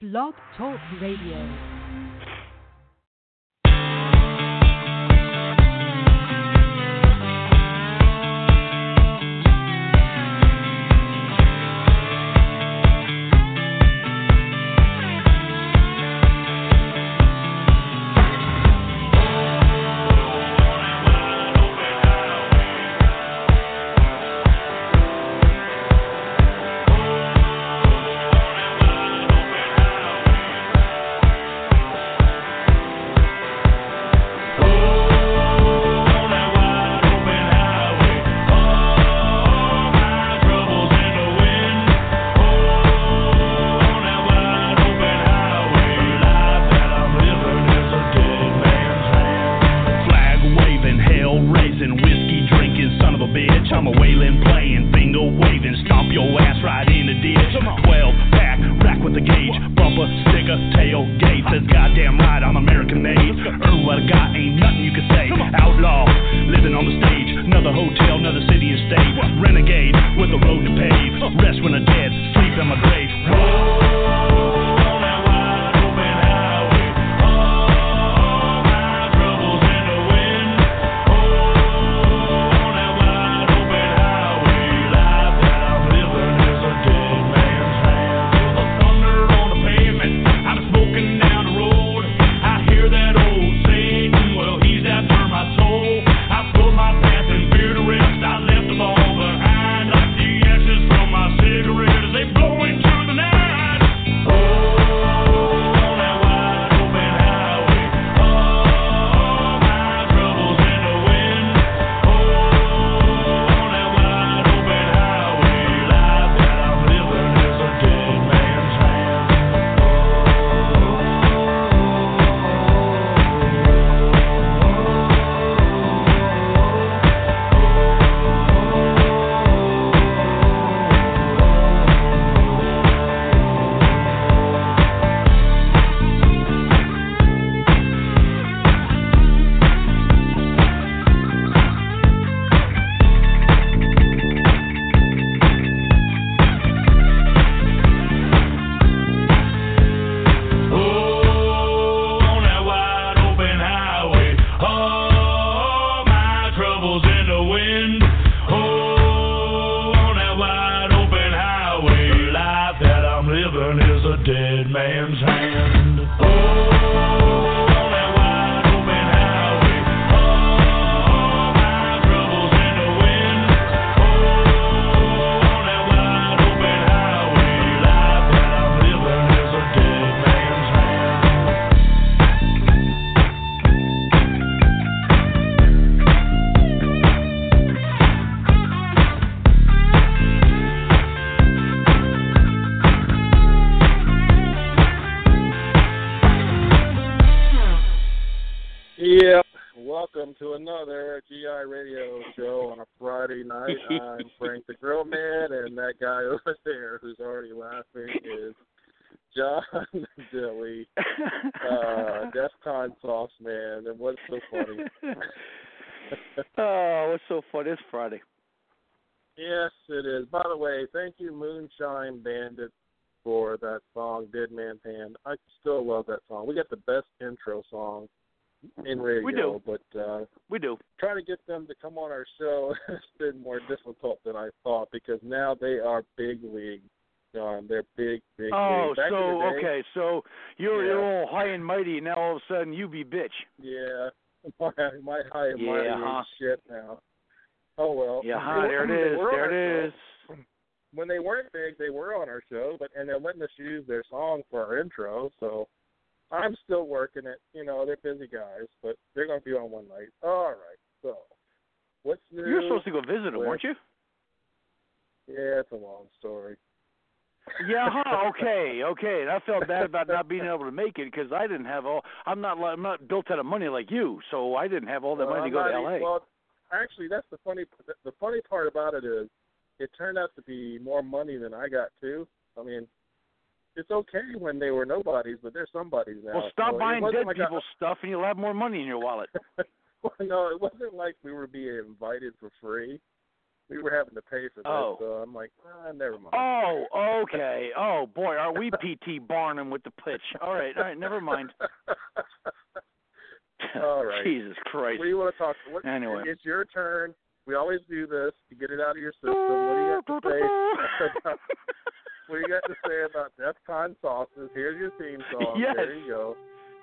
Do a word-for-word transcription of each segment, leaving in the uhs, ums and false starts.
Blog Talk Radio. Moonshine Bandit for that song, Dead Man's Hand. I still love that song. We got the best intro song in radio. We do. But uh, we do. Trying to get them to come on our show has been more difficult than I thought because now they are big league. John, they're big, big oh, league. Back so, in the day, okay, so you're, yeah. you're all high and mighty, and now all of a sudden you be bitch. Yeah, my, my high and yeah, mighty huh? is shit now. Oh, well. Yeah, huh, there it is, there it is. When they weren't big, they were on our show, but and they're letting us use their song for our intro. So I'm still working it. You know, they're busy guys, but they're going to be on one night. All right. So what's new? You were supposed to go visit them, with, weren't you? Yeah, it's a long story. Yeah, huh, okay, okay. And I felt bad about not being able to make it because I didn't have all. I'm not. I'm not built out of money like you, so I didn't have all that well, money to go to L A. Well, actually, that's the funny. The funny part about it is, it turned out to be more money than I got too. I mean, it's okay when they were nobodies, but they're somebodies now. Well, stop so buying dead like people's I, stuff, and you'll have more money in your wallet. well, no, it wasn't like we were being invited for free. we were having to pay for this, Oh. so I'm like, ah, never mind. Oh, okay. Oh, boy, are we P T Barnum with the pitch? All right, all right, never mind. All right. Jesus Christ. What do you want to talk? What, Anyway. It's your turn. We always do this to get it out of your system. What do you have to say? about, what do you got to say about DEFCON sauces? Here's your theme song. Yes. There you go.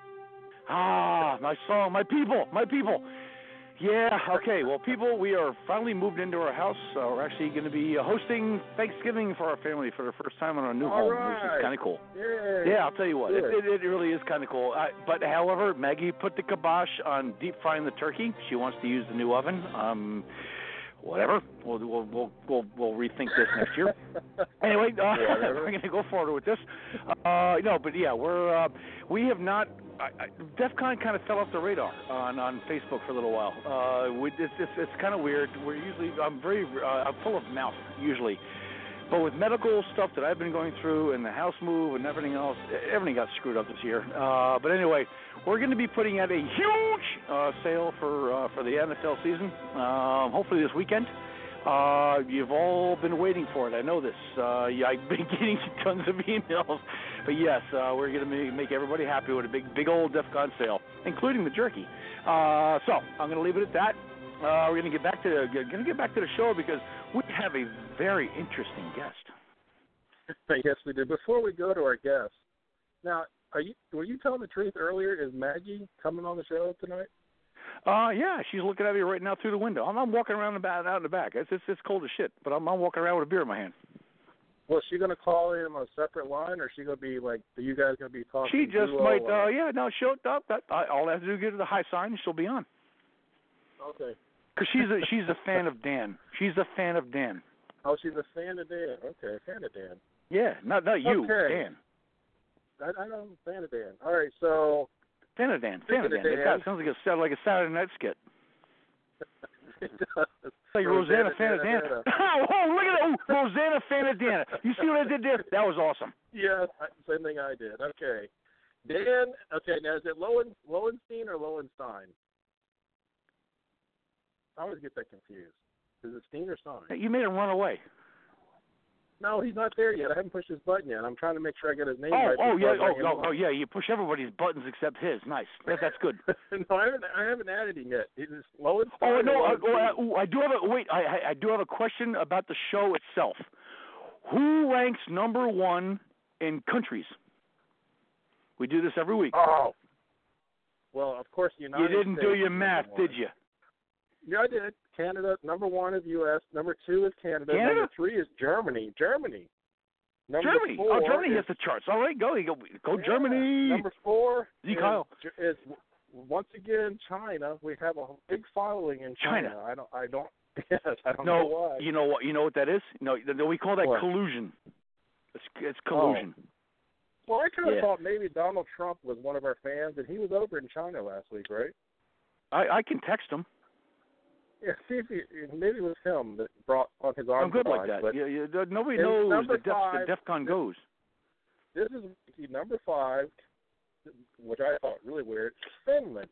Ah, my song, my people, my people. Yeah, okay. Well, people, we are finally moved into our house. Uh, we're actually going to be uh, hosting Thanksgiving for our family for the first time on our new All home, right. which is kind of cool. Yay. Yeah, I'll tell you what, it, Good. it, it really is kind of cool. I, but however, Maggie put the kibosh on deep frying the turkey. She wants to use the new oven. Um, whatever. We'll we'll we'll we'll, we'll rethink this next year. Anyway, uh, we're going to go forward with this. Uh, no, but yeah, we're uh, we have not. I, I, DEFCON kind of fell off the radar on, on Facebook for a little while. Uh, we, it's it's, it's kind of weird. We're usually I'm very uh, I'm full of mouth usually, but with medical stuff that I've been going through and the house move and everything else, everything got screwed up this year. Uh, but anyway, we're going to be putting out a huge uh, sale for uh, for the N F L season. Um, hopefully this weekend. Uh, you've all been waiting for it. I know this. Uh, yeah, I've been getting tons of emails. But yes, uh, we're going to make everybody happy with a big, big old DEFCON sale, including the jerky. Uh, so I'm going to leave it at that. Uh, we're going to get back to the, going to get back to the show because we have a very interesting guest. Yes, we do. Before we go to our guest, now, are you were you telling the truth earlier? Is Maggie coming on the show tonight? Uh, yeah, she's looking at me right now through the window. I'm, I'm walking around the back, out in the back. It's, it's it's cold as shit, but I'm I'm walking around with a beer in my hand. Well, is she going to call in on a separate line, or is she going to be like, are you guys going to be talking? She just duo, might. or... Uh, yeah, no, she'll. Uh, that, I, all I have to do is get her the high sign, and she'll be on. Okay. Because she's a she's a fan of Dan. She's a fan of Dan. Oh, she's a fan of Dan. Okay, fan of Dan. Yeah, not not you, Okay. Dan. I, I know, fan of Dan. All right, so. Fan of Dan. Fan of Dan. Dan. It got, sounds like a sound like a Saturday Night skit. It does. It's like Rosanna, fan of Dan. Oh, oh, look at that! Oh, Rosanna, fan of Dan. You see what I did there? That was awesome. Yeah, same thing I did. Okay. Dan, okay, now is it Lowen, Lowenstein or Lowenstein? I always get that confused. Is it Steen or Stein? You made him run away. No, he's not there yet. I haven't pushed his button yet. I'm trying to make sure I get his name Oh, right. oh yeah, before I oh, bring him oh, on. oh, yeah. You push everybody's buttons except his. Nice. That, that's good. No, I haven't. I haven't added him yet. He's Lowenstein. Oh no! or Uh, Lowenstein? uh, ooh, I do have a wait. I, I I do have a question about the show itself. Who ranks number one in countries? We do this every week. Oh. Well, of course, the United You didn't States do your is math, number one. did you? Yeah, I did. Canada, number one is U S Number two is Canada. Canada? Number three is Germany. Germany. Number Germany. Four Oh, Germany is, has the charts. All right, go. Go, go yeah. Germany. Number four Z. is, Kyle. is once again China. We have a big following in China. China. I don't. I don't. Yes, I don't No, know why. you know what? You know what that is? No, no, we call that What? collusion. It's, it's collusion. Well, I kind of Yeah. thought maybe Donald Trump was one of our fans, and he was over in China last week, right? I, I can text him. Yeah, see if he, maybe it was him that brought on his arms. I'm good like on, that. But Yeah, yeah, nobody And knows number the, def, five, the DEFCON goes. This is number five, which I thought really weird. Finland.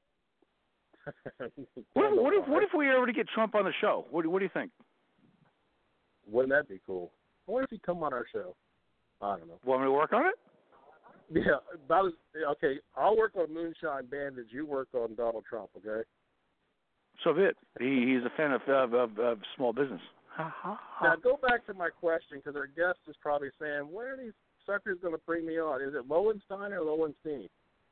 What if, what if what if we were to get Trump on the show? What do, what do you think? Wouldn't that be cool? What if he come on our show? I don't know. Want me to work on it? Yeah, about as, okay. I'll work on Moonshine Bandits. You work on Donald Trump. Okay. So be it. He he's a fan of of, of, of small business. Now go back to my question because our guest is probably saying, "Where are these suckers going to bring me on? Is it Lowenstein or Lowenstein?"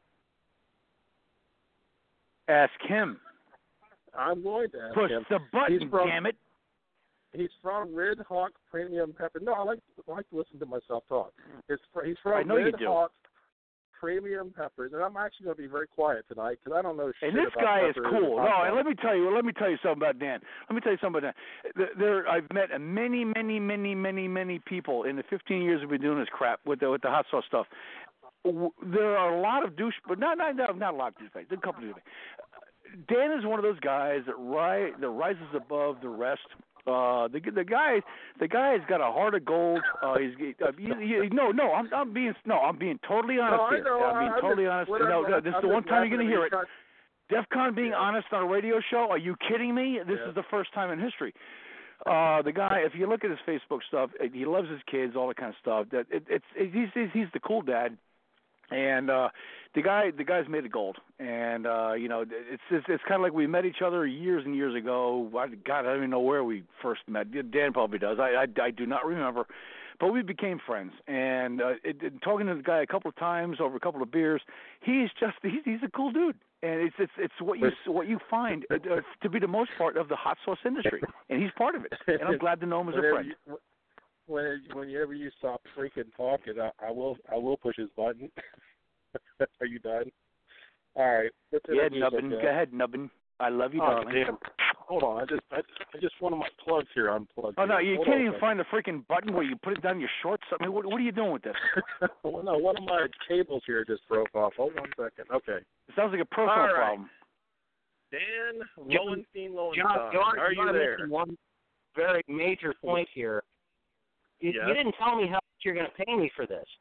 Ask him. I'm going to ask Push him. the button, He's from- damn it. He's from Red Hawk Premium Pepper. No, I like I like to listen to myself talk. It's fr- he's from I know you Red do. Hawk Premium Peppers, and I'm actually going to be very quiet tonight because I don't know shit And this about guy is peppers cool. and hot No, and dogs. let me tell you. Let me tell you something about Dan. Let me tell you something about Dan. There, I've met many, many, many, many, many people in the fifteen years we've been doing this crap with the with the hot sauce stuff. W- There are a lot of douche, but not not not, not a lot of douchebags. There's a couple of douchebags. Dan is one of those guys that ri- that rises above the rest. Uh, the the guy the guy's got a heart of gold. Uh, he's uh, he, he, no no I'm I'm being no I'm being totally honest No, I here. know, I'm being I'm totally just- honest. whatever, No, no, this is I'm the one just time you're laughing gonna at hear you it. trying- DEFCON being Yeah. honest on a radio show? Are you kidding me? This Yeah. is the first time in history. Uh, the guy, if you look at his Facebook stuff, he loves his kids, all that kind of stuff. That it, it's it, he's he's he's the cool dad, and uh, the guy the guy's made of gold. And uh, you know, it's it's, it's kind of like we met each other years and years ago. I, God, I don't even know where we first met. Dan probably does. I I, I do not remember, but we became friends. And uh, it, it, talking to the guy a couple of times over a couple of beers, he's just he's he's a cool dude. And it's it's it's what you what you find uh, to be the most part of the hot sauce industry, and he's part of it. And I'm glad to know him as a friend. You, when, whenever you stop freaking talking, I, I will I will push his button. Are you done? All right. Yeah, Nubbin. Go ahead, Nubbin. I love you, oh, darling. Damn. Hold on. I just I, I just one of my plugs here unplugged. Oh no, you Hold can't on even find the freaking button where you put it down your shorts. I mean, what, what are you doing with this? Well, no, one of my cables here just broke off. Hold on a second. Okay. It sounds like a personal All right. problem. Dan John, Lowenstein Lowenstein. John, John, are you there? One very major point here. You, yes. you didn't tell me how much you're going to pay me for this.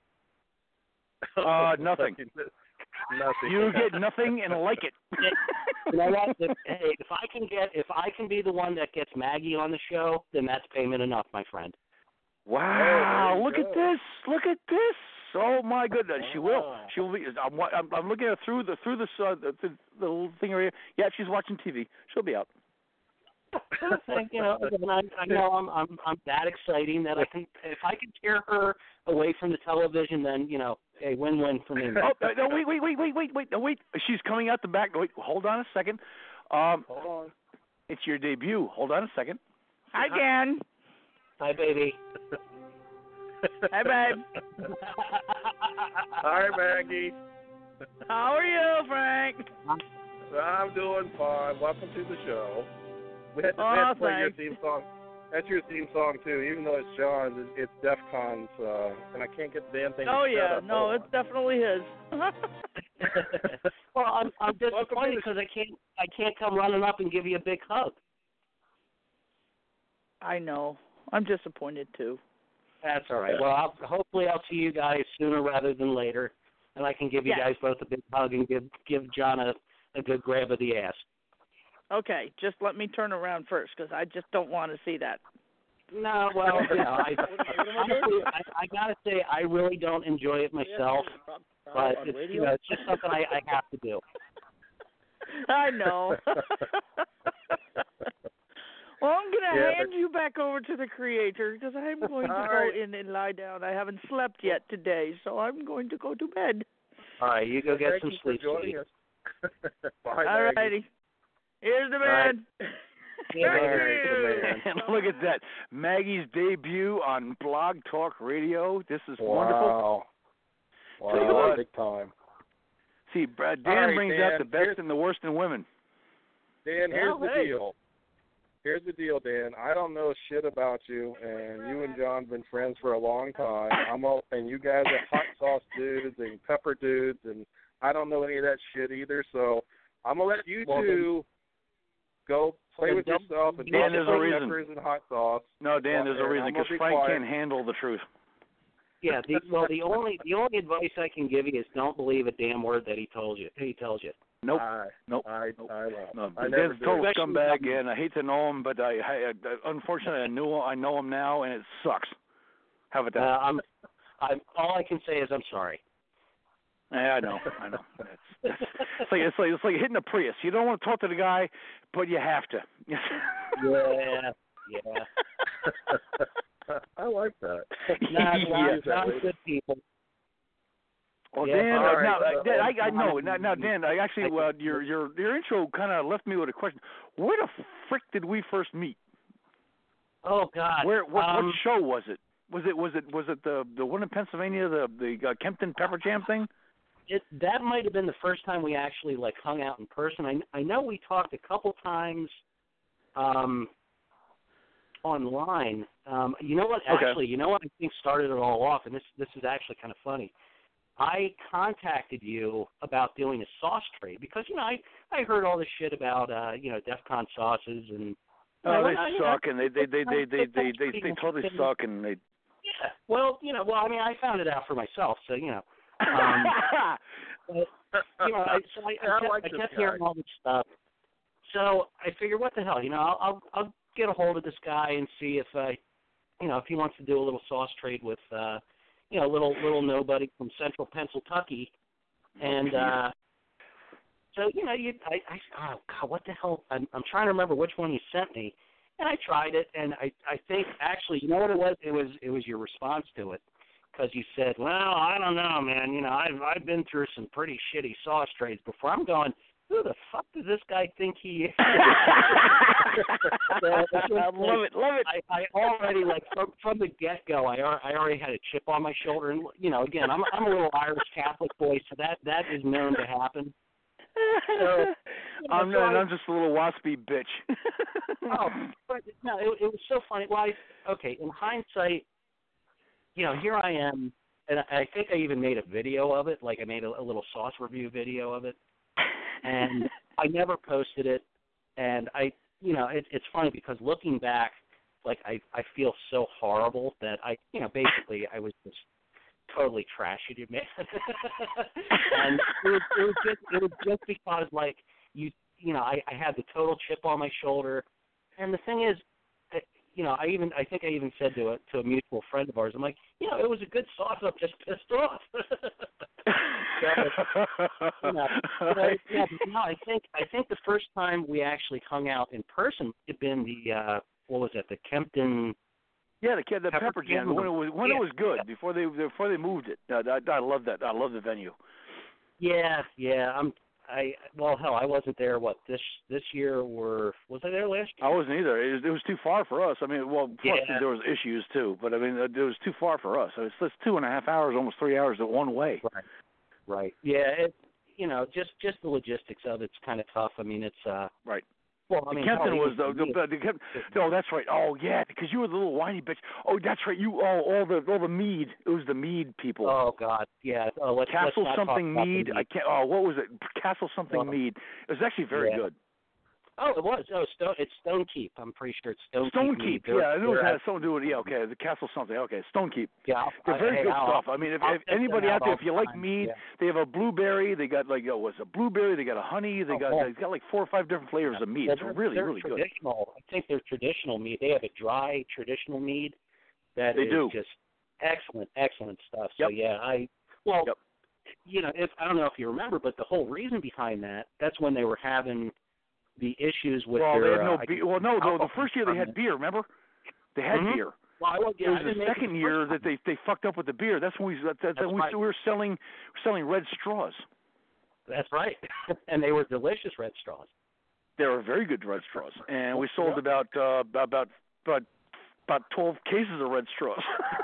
Uh, nothing. Nothing. You get nothing and like it. You know what? If, hey, if I can get, if I can be the one that gets Maggie on the show, then that's payment enough, my friend. Wow! Oh, look go. at this! Look at this! Oh my goodness, she will. She will be. I'm, I'm, I'm looking at her through the through the, uh, the, the the little thing right here. Yeah, she's watching T V. She'll be out. you know, I, I know I'm I'm I'm that exciting that I can. If I can tear her away from the television, then you know, hey, win-win for me. Oh no! Wait! Wait! Wait! Wait! Wait! Wait! No! Wait! She's coming out the back. Wait! Hold on a second. Um, Hold on. It's your debut. Hold on a second. Hi, Dan. Hi, baby. Hi, babe. Hi, Maggie. How are you, Frank? I'm doing fine. Welcome to the show. We had to, Oh, we had to play your thanks. theme song. That's your theme song too. Even though it's Sean's, it's, it's DEF CON's, uh, and I can't get the damn thing. Oh to shut yeah, up. no, Hold it's definitely his. Well, I'm I'm Welcome disappointed to because I can't I can't come running up and give you a big hug. I know. I'm disappointed too. That's all right. Well, I'll, hopefully I'll see you guys sooner rather than later, and I can give you Yeah. guys both a big hug and give give John a, a good grab of the ass. Okay, just let me turn around first because I just don't want to see that. No, well, you know, I, honestly, I, I gotta say I really don't enjoy it myself, but it's, you know, it's just something I, I have to do. I know. Well, I'm going to Yeah, hand but- you back over to the creator because I'm going to All go right. in and lie down. I haven't slept yet today, so I'm going to go to bed. All right, you go get Thank some you for sleep, joining sweetie. us. Bye, All Maggie. righty. Here's the right. man. Yeah, Thank Larry, you. the man. And look at that, Maggie's debut on Blog Talk Radio. This is wonderful. Wow. Tell you Wow, what. big time. See, Brad, All Dan right, brings Dan, out the best here's- and the worst in women. Dan, here's Well, the hey. deal. Here's the deal, Dan. I don't know shit about you, and you and John have been friends for a long time. I'm all, and you guys are hot sauce dudes and pepper dudes, and I don't know any of that shit either. So I'm gonna let you Well, two go play then with don't- yourself and Dan, talk there's a about reason. peppers and hot sauce. No, Dan, there's a Well, reason I'm gonna because be Frank quiet. can't handle the truth. Yeah, the, well, the only the only advice I can give you is don't believe a damn word that he told you. He tells you. Nope. I, Nope. I, Nope. I won't. No, I never Dan's a do. total Especially scumbag, when- and I hate to know him, but I, I, I unfortunately I knew I know him now, and it sucks. How about Uh, that? I'm, I'm. All I can say is I'm sorry. Yeah, I know, I know. It's, it's, it's like it's like it's like hitting a Prius. You don't want to talk to the guy, but you have to. Yeah, yeah. I like that. Nah, Yeah. John, John's good people. Well, Yeah, Dan, all uh, right, now, so- uh, Dan, I, I know. Now, now, Dan, I actually, uh, your your your intro kind of left me with a question. Where the frick did we first meet? Oh God. Where what, um, what show was it? Was it was it was it the the one in Pennsylvania, the the uh, Kempton Pepper Jam thing? It, that might have been the first time we actually like hung out in person. I I know we talked a couple times, um, online. Um, you know what? Okay. Actually, you know what I think started it all off, and this this is actually kind of funny. I contacted you about doing a sauce trade because you know I I heard all this shit about uh you know DEF CON sauces and Oh, they I- I- suck, and they they they they they they they, I- they totally suck, and they. yeah. Well, you know, well I mean I found it out for myself, so you know. Um, but, you know, I, so I, I, I kept, like I this kept guy. hearing all this stuff. So I figured, what the hell, you know, I'll I'll, I'll get a hold of this guy and see if uh, you know if he wants to do a little sauce trade with uh, you know little little nobody from Central Pennsylvania, and uh, so you know you I, I oh God what the hell I'm I'm trying to remember which one you sent me, and I tried it, and I I think actually you know what it was it was it was your response to it. Because you said, well, I don't know, man. You know, I've I've been through some pretty shitty sauce trades before. I'm going, who the fuck does this guy think he is? so, I love it, love it. I, I already like from from the get go. I I already had a chip on my shoulder, and you know, again, I'm I'm a little Irish Catholic boy, so that that is known to happen. So, you know, I'm so not, I, I'm just a little waspy bitch. oh, but no, it, it was so funny. Well, I, okay, in hindsight. You know, here I am, and I think I even made a video of it. Like I made a, a little sauce review video of it, and I never posted it. And I, you know, it, it's funny because looking back, like I, I feel so horrible that I, you know, basically I was just totally trashing you, man. and it was, it was just, it was just because like you, you know, I, I had the total chip on my shoulder, and the thing is. You know, I even I think I even said to a to a mutual friend of ours, I'm like, you know, it was a good sauce. I'm just pissed off. so, you know, but I, yeah, but no, I think I think the first time we actually hung out in person had been the uh, what was it, the Kempton. Yeah, the the Pepper, Pepper Jam when it was when yeah. it was good before they before they moved it. Uh, I, I love that. I love the venue. Yeah, yeah. I'm. I well, hell, I wasn't there. What this this year or was I there last year? I wasn't either. It was, it was too far for us. I mean, well, plus yeah. there was issues too. But I mean, it was too far for us. It's it's two and a half hours, almost three hours at one way. Right. Right. Yeah. It. You know, just just the logistics of it's kind of tough. I mean, it's uh. Right. Well, I mean, Kempton was the, the, the, the, the oh that's right oh yeah because you were the little whiny bitch oh that's right you oh all the all the mead it was the mead people oh God yeah oh, let's, Castle let's something mead I can't oh what was it Castle something oh. mead it was actually very yeah. good. Oh, it was. Oh, Stone. It's Stonekeep. I'm pretty sure it's Stonekeep. Stonekeep. Yeah, I knew it at, had something to do with yeah. Okay, the Castle something. Okay, Stonekeep. Yeah, they're very I, good I'll, stuff. I mean, if, if anybody out there, if you like mead, yeah. they have a blueberry. They got like oh, what's a blueberry? They got a honey. They oh, got oh. they got like four or five different flavors yeah. of mead. Yeah, it's really they're really traditional. good. I think they're traditional mead. They have a dry traditional mead that they is do. just excellent, excellent stuff. Yep. So yeah, I well, yep. you know, if I don't know if you remember, but the whole reason behind that, that's when they were having. The issues with well, their, they had no uh, beer. Well, no, no, the first year they had beer. Remember, they had mm-hmm. beer. Well, I, well, yeah, it was I the second year that they they fucked up with the beer. That's when we that, that, That's we, right. we were selling selling red straws. That's right, and they were delicious red straws. They were very good red straws, and we sold about uh, about about about twelve cases of red straws.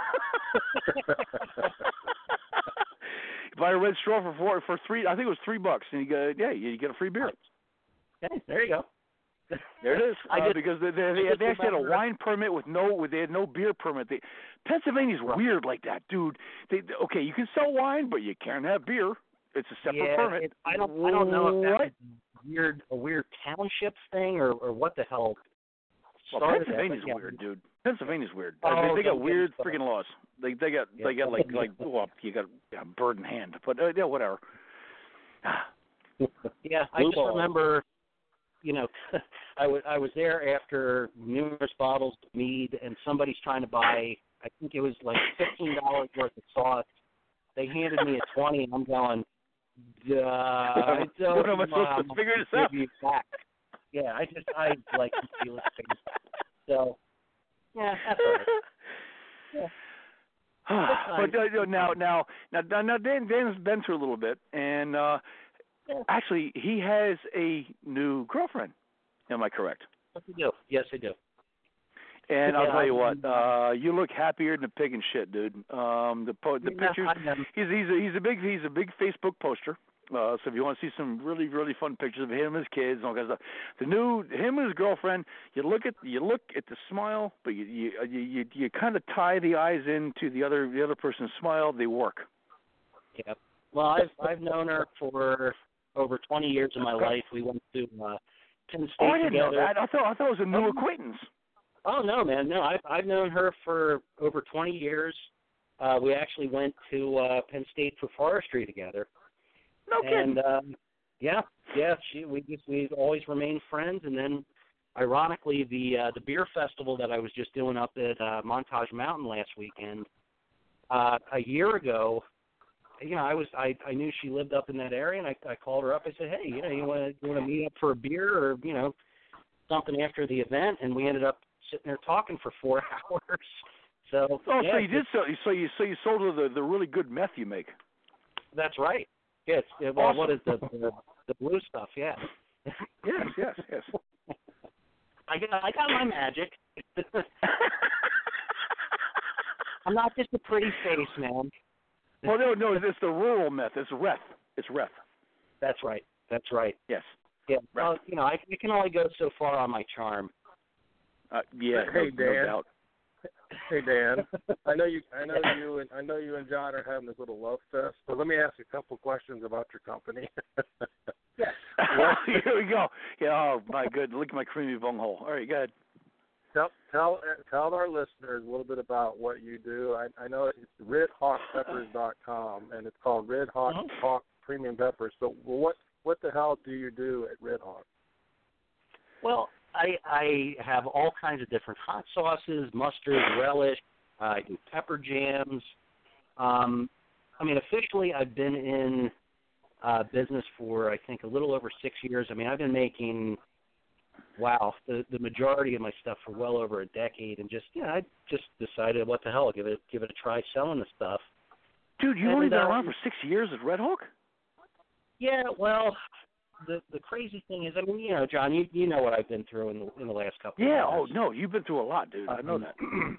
You buy a red straw for four for three. I think it was three bucks, and you get yeah you get a free beer. Okay, there you go. There it is. I uh, just, because they they, they, they actually had a wine permit with no they had no beer permit. They, Pennsylvania's right. weird like that, dude. They okay, you can sell wine, but you can't have beer. It's a separate yeah, permit. It, I don't I don't know if that what? was weird a weird township thing or, or what the hell. Well, Pennsylvania's that, yeah. weird, dude. Pennsylvania's weird. Oh, I mean, they got don't weird get freaking laws. They they got yeah. they got like like well you got yeah, bird in hand, but uh, yeah whatever. yeah, I just remember. You know, I was I was there after numerous bottles of mead, and somebody's trying to buy. I think it was like fifteen dollars worth of sauce. They handed me a twenty, and I'm going, Duh, I don't what am I supposed to figure this out? You back. Yeah, I just I like feel it. So, yeah, that's all right. Yeah. but uh, now, now, now, now, Dan, Dan's been through a little bit, and uh, yeah. actually, he has a new girlfriend. Am I correct? Yes, I do. Yes, I do. And yeah, I'll tell you what, uh, uh, you look happier than a pig and shit, dude. Um, the po- the yeah, pictures. He's he's a, he's a big he's a big Facebook poster. Uh, so if you want to see some really really fun pictures of him and his kids and all kinds of stuff, the new him and his girlfriend. You look at you look at the smile, but you you you you, you kind of tie the eyes into the other the other person's smile. They work. Yeah. Well, I've I've known her for over twenty years of my life. We went to uh, Penn State oh, I didn't together. know that. I thought I thought it was a new oh. acquaintance. Oh no, man, no. I've I've known her for over twenty years. Uh, we actually went to uh, Penn State for forestry together. No kidding. And um, yeah, yeah, she we just we've always remained friends, and then ironically, the uh, the beer festival that I was just doing up at uh, Montage Mountain last weekend, uh, a year ago, you know, I was I, I knew she lived up in that area, and I, I called her up. I said, hey, you know, you want to you want to meet up for a beer or you know something after the event? And we ended up sitting there talking for four hours. So oh, yeah, so you did so so you so you sold her the the really good meth you make. That's right. Yes. Yeah, well, awesome. What is the, the the blue stuff? Yeah. Yes, yes, yes. I got I got my magic. I'm not just a pretty face, man. Well, no, no, it's the rural meth. It's reth. It's reth. That's right. That's right. Yes. Yeah. Right. Well, you know, I, I can only go so far on my charm. Uh, yeah. Hey, no, Dan. no doubt. Hey Dan, I know you. I know you and I know you and John are having this little love fest. So let me ask you a couple questions about your company. Yes. Well, here we go. Yeah. Oh my good. Look at my creamy bunghole. All right, go ahead. Tell tell tell our listeners a little bit about what you do. I, I know it's red hawk peppers dot com and it's called Red Hawk Uh-huh. Hawk Premium Peppers. So what what the hell do you do at Red Hawk? Well, I I have all kinds of different hot sauces, mustard, relish. Uh, I do pepper jams. Um, I mean, officially, I've been in uh, business for I think a little over six years. I mean, I've been making wow the the majority of my stuff for well over a decade, and just yeah, I just decided what the hell, give it give it a try selling the stuff. Dude, you've And, only been uh, around for six years at Red Hawk? Yeah, well, the the crazy thing is, I mean, you know, John, you you know what I've been through in the in the last couple Yeah. of Oh years. no, you've been through a lot, dude. I know Um, that.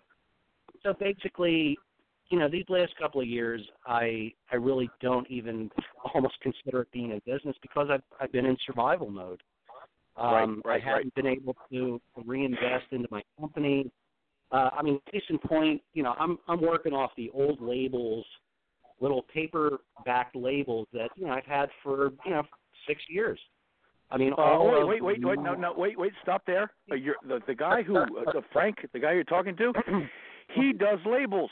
So basically, you know, these last couple of years, I I really don't even almost consider it being in business because I've I've been in survival mode. Um, Right, right, I haven't been able to reinvest into my company. Uh, I mean, case in point, you know, I'm I'm working off the old labels, little paper-backed labels that you know I've had for you know six years. I mean, Uh, all oh, of wait, wait, wait, wait, no, no, wait, wait, stop there. Uh, you're, the the guy who, uh, the Frank, the guy you're talking to, he does labels.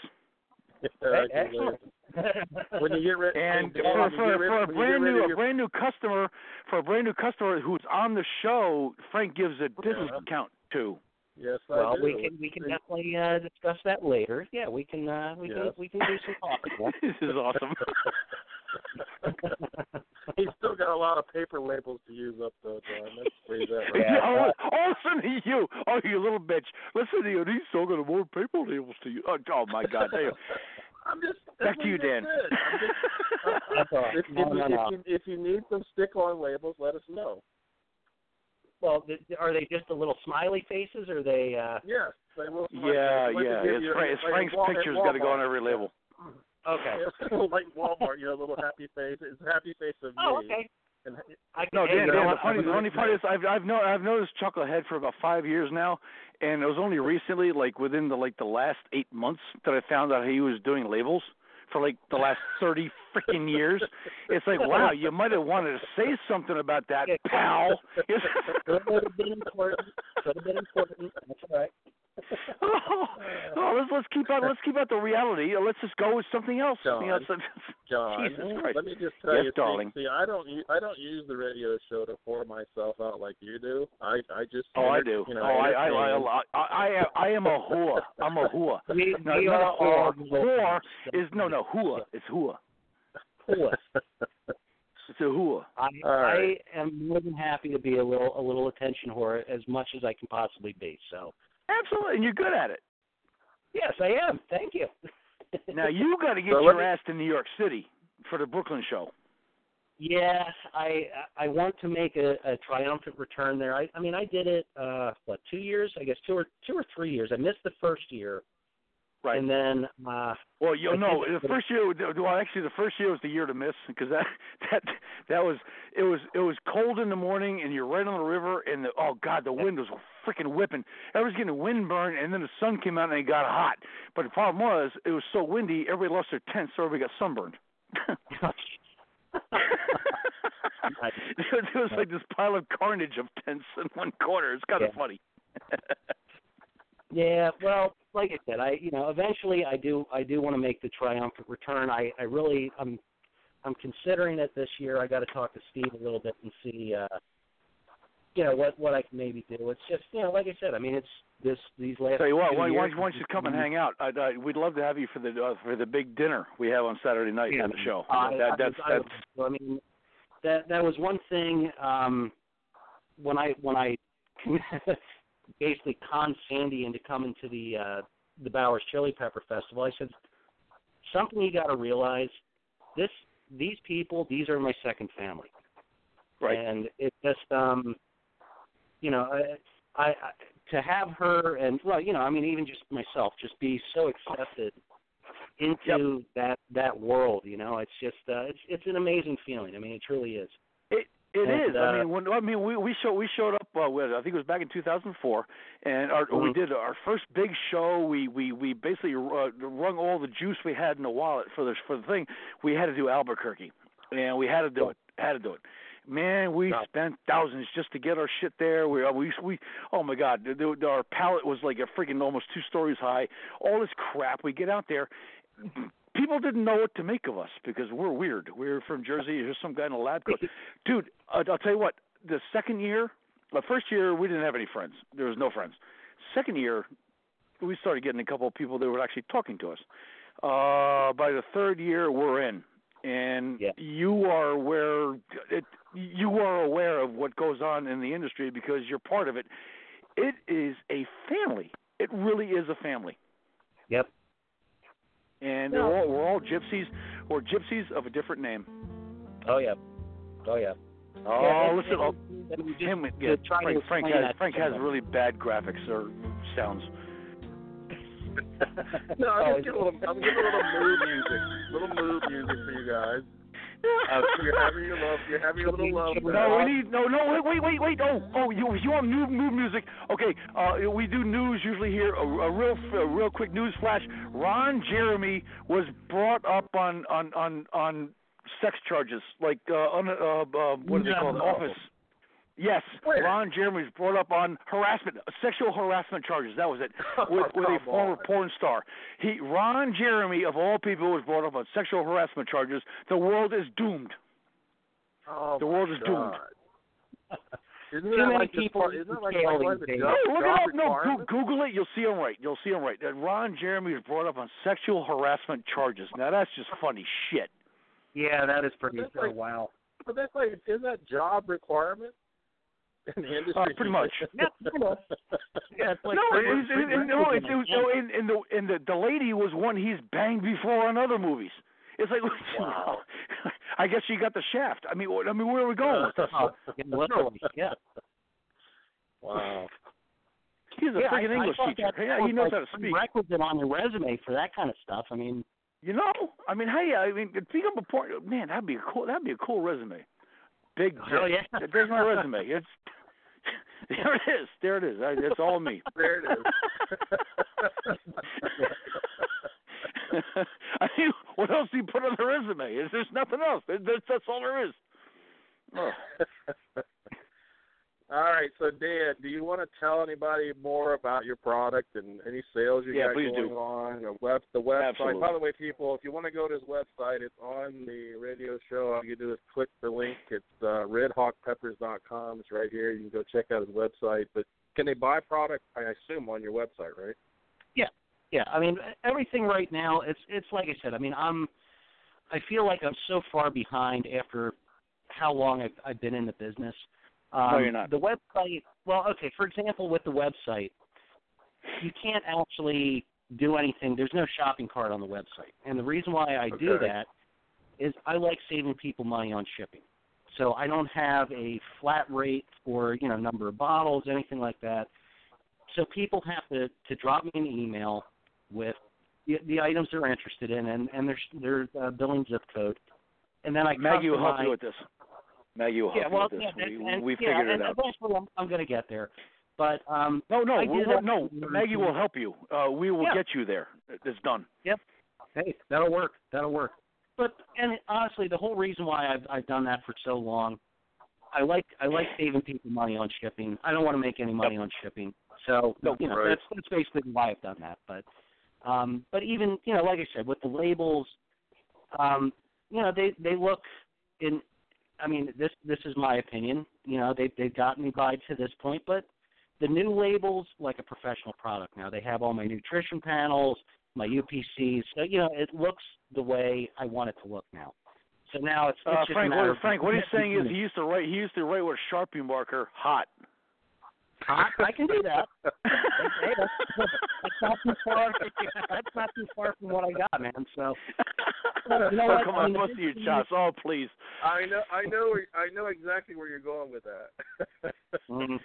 Excellent. When you get rid And Dan, for when you for, get rid- for a when you get brand rid new of a your- brand new customer, for a brand new customer who's on the show, Frank gives a discount to. Yes, I Well, do. we can we can definitely uh, discuss that later. Yeah, we can uh, we Yes. can we can do some talking. This is awesome. He's still got a lot of paper labels to use up, though, John. Let's say that right. Yeah. oh, oh, listen to you. Oh, you little bitch. Listen to you. He's still got more paper labels to you. Oh, oh my God. There you I'm just Back that's to what you, just Dan. said. I'm just- That's all right. If, No, if, no, if, no. you, if you need some stick-on labels, let us know. Well, th- are they just the little smiley faces, or are they? Uh... Yes, they will. Yeah, like they yeah. give It's, you- Frank, it's like Frank's Wal- at picture's got to go on Walmart. every label. Okay. Yeah, like Walmart, you know, little happy face. It's a happy face of Oh, me. okay. And I can, No, hey, Dan, you know Dan, the what? funny, I'm the gonna- funny part is I've I've know I've noticed Chucklehead for about five years now, and it was only recently, like within the like the last eight months, that I found out he was doing labels for like the last thirty freaking years. It's like, wow, you might have wanted to say something about that, pal. Could have been important. Could have been important. That's all right. oh, oh, let's let's keep out let's keep out the reality. Let's just go with something else. John, You know, it's- John, Jesus Christ. let me just tell Yes, you, darling. See, see, I don't, u- I don't use the radio show to pour myself out like you do. I, I just. Oh, I enter- do. You know, oh, I, I, I, entertain. I, I, I am a whore. I'm a whore. We, No, we not are a whore. all Whore is no, no. Hua. It's hua. Hua. It's a hua. I, All right. I am more than happy to be a little a little attention whore as much as I can possibly be. So Absolutely, and you're good at it. yes, I am. Thank you. Now you got to get So let your me- ass to New York City for the Brooklyn show. Yeah, I I want to make a, a triumphant return there. I I mean I did it uh what two years I guess two or two or three years. I missed the first year, Right. and then uh Well, you I know, think- the first year. Well, actually, the first year was the year to miss because that that that was it was it was cold in the morning and you're right on the river and the, oh god, the wind was freaking whipping. Everyone's getting windburn and then the sun came out and it got hot. But the problem was it was so windy, everybody lost their tent, so everybody got sunburned. There was like this pile of carnage of tents in one corner. It's kind of Yeah. funny. Yeah, well, like I said, I you know eventually I do I do want to make the triumphant return. I I really I'm I'm considering it this year. I got to talk to Steve a little bit and see uh you know what what I can maybe do. It's just you know, like I said, I mean, it's this these last. Tell you what, two why, why, years, why don't you come and hang out? I'd, I, we'd love to have you for the uh, for the big dinner we have on Saturday night yeah, on the show. I, that, I, that's I, that's. I, I mean, that that was one thing. Um, when I when I basically conned Sandy into coming to the uh, the Bowers Chili Pepper Festival, I said something you got to realize. This these people, these are my second family. Right. And it just, um, you know, I, I, to have her and, well, you know, I mean, even just myself, just be so accepted into yep. that that world, you know, it's just, uh, it's it's an amazing feeling. I mean, it truly is. It it and, is. Uh, I mean, when, I mean, we we showed we showed up. Uh, with, I think it was back in two thousand four, and our, mm-hmm. we did our first big show. We we we basically uh, wrung all the juice we had in the wallet for the for the thing. We had to do Albuquerque, and we had to do it. Had to do it. Man, we no. spent thousands just to get our shit there. We, we, we, oh my God, the, the, our pallet was like a freaking almost two stories high. All this crap. We get out there, people didn't know what to make of us because we're weird. We're from Jersey. There's some guy in a lab coat. Dude, uh, I'll tell you what. The second year, the first year we didn't have any friends. There was no friends. Second year, we started getting a couple of people that were actually talking to us. Uh, by the third year, we're in. And yeah. you are aware it, you are aware of what goes on in the industry because you're part of it. It is a family. It really is a family. Yep. And they're all, we're all gypsies, or gypsies of a different name. Oh yeah. Oh yeah. Oh, yeah, listen. and, Oh, and just him, yeah, Frank, Frank has Frank has someone. really bad graphics or sounds. No, I'm just giving a little, I'm giving a little mood music, little mood music for you guys. Uh, you're having your love, you're having your little love. No, we need no, no. Wait, wait, wait, wait. Oh, oh, you, you want mood, mood music? Okay, uh, we do news usually here. A, a real, a real quick news flash. Ron Jeremy was brought up on on on, on sex charges, like uh, on uh, uh, what do they call it? Office. Yes, Where? Ron Jeremy was brought up on harassment, sexual harassment charges. That was it, with, with a former porn star. He, Ron Jeremy, of all people, was brought up on sexual harassment charges. The world is doomed. Oh, the world is doomed. Isn't that like people? Part, isn't that like, like, like the job, no, look job it up. No, requirement? Google it. You'll see him right. You'll see him right. That Ron Jeremy was brought up on sexual harassment charges. Now that's just funny shit. Yeah, that is pretty. That's oh, like, wow. But that's like, isn't that job requirement? In the industry, uh, pretty much. yeah, yeah, it's like no, free, it, free, it, it, no, it's, it, was, no, and, and the and the the lady was one he's banged before on other movies. It's like, wow. I guess she got the shaft. I mean, I mean, where are we going with this? Oh, literally, yeah. Wow. He's a yeah, freaking I, English I teacher. That, Yeah, that he knows like how to speak. Requisite on your resume for that kind of stuff. I mean, you know, I mean, hey, I mean, become a porn. Man, that'd be a cool. That'd be a cool resume. Big. Oh yeah. There's my resume. It's. There it is. There it is. It's all me. There it is. I mean, what else do you put on the resume? There's nothing else. There's, that's all there is. Oh. All right. So, Dan, do you want to tell anybody more about your product and any sales you yeah, got please going do. on? The web, the website. Absolutely. By the way, people, if you want to go to his website, it's on the radio show. All you do is click the link. It's uh, red hawk peppers dot com. It's right here. You can go check out his website. But can they buy product? I assume on your website, right? Yeah, yeah. I mean, everything right now. It's it's like I said. I mean, I'm. I feel like I'm so far behind after how long I've, I've been in the business. Um, no, you're not. The website, well, okay, for example, with the website, you can't actually do anything. There's no shopping cart on the website. And the reason why I okay. do that is I like saving people money on shipping. So I don't have a flat rate for, you know, number of bottles, anything like that. So people have to, to drop me an email with the, the items they're interested in and, and their, their uh, billing zip code. And then I Maggie will help customize- you with this. Maggie will help yeah, well, you with this. Yeah, we and, we yeah, figured and it out. Eventually I'm, I'm going to get there. But um, no, no, I do we're, that no. Maggie will help you. Uh, we will yeah. get you there. It's done. Yep. Hey, that'll work. That'll work. But and honestly, the whole reason why I've I've done that for so long, I like I like saving people money on shipping. I don't want to make any money yep. on shipping. So nope, you know right. that's that's basically why I've done that. But um, but even you know, like I said, with the labels, um, you know, they they look in I mean, this this is my opinion. You know, they they've gotten me by to this point, but the new labels like a professional product now. They have all my nutrition panels, my U P Cs. So you know, it looks the way I want it to look now. So now it's, it's uh, just Frank. a matter What, of Frank, what he's saying is he used to write. He used to write with a Sharpie marker, hot. Hot? I can do that. Hey, that's, that's not too far. That's not too far from what I got, man. So, you know oh, what? come I on, mean, bust your chops. Oh, please. I know, I know, where- I know exactly where you're going with that. Mm.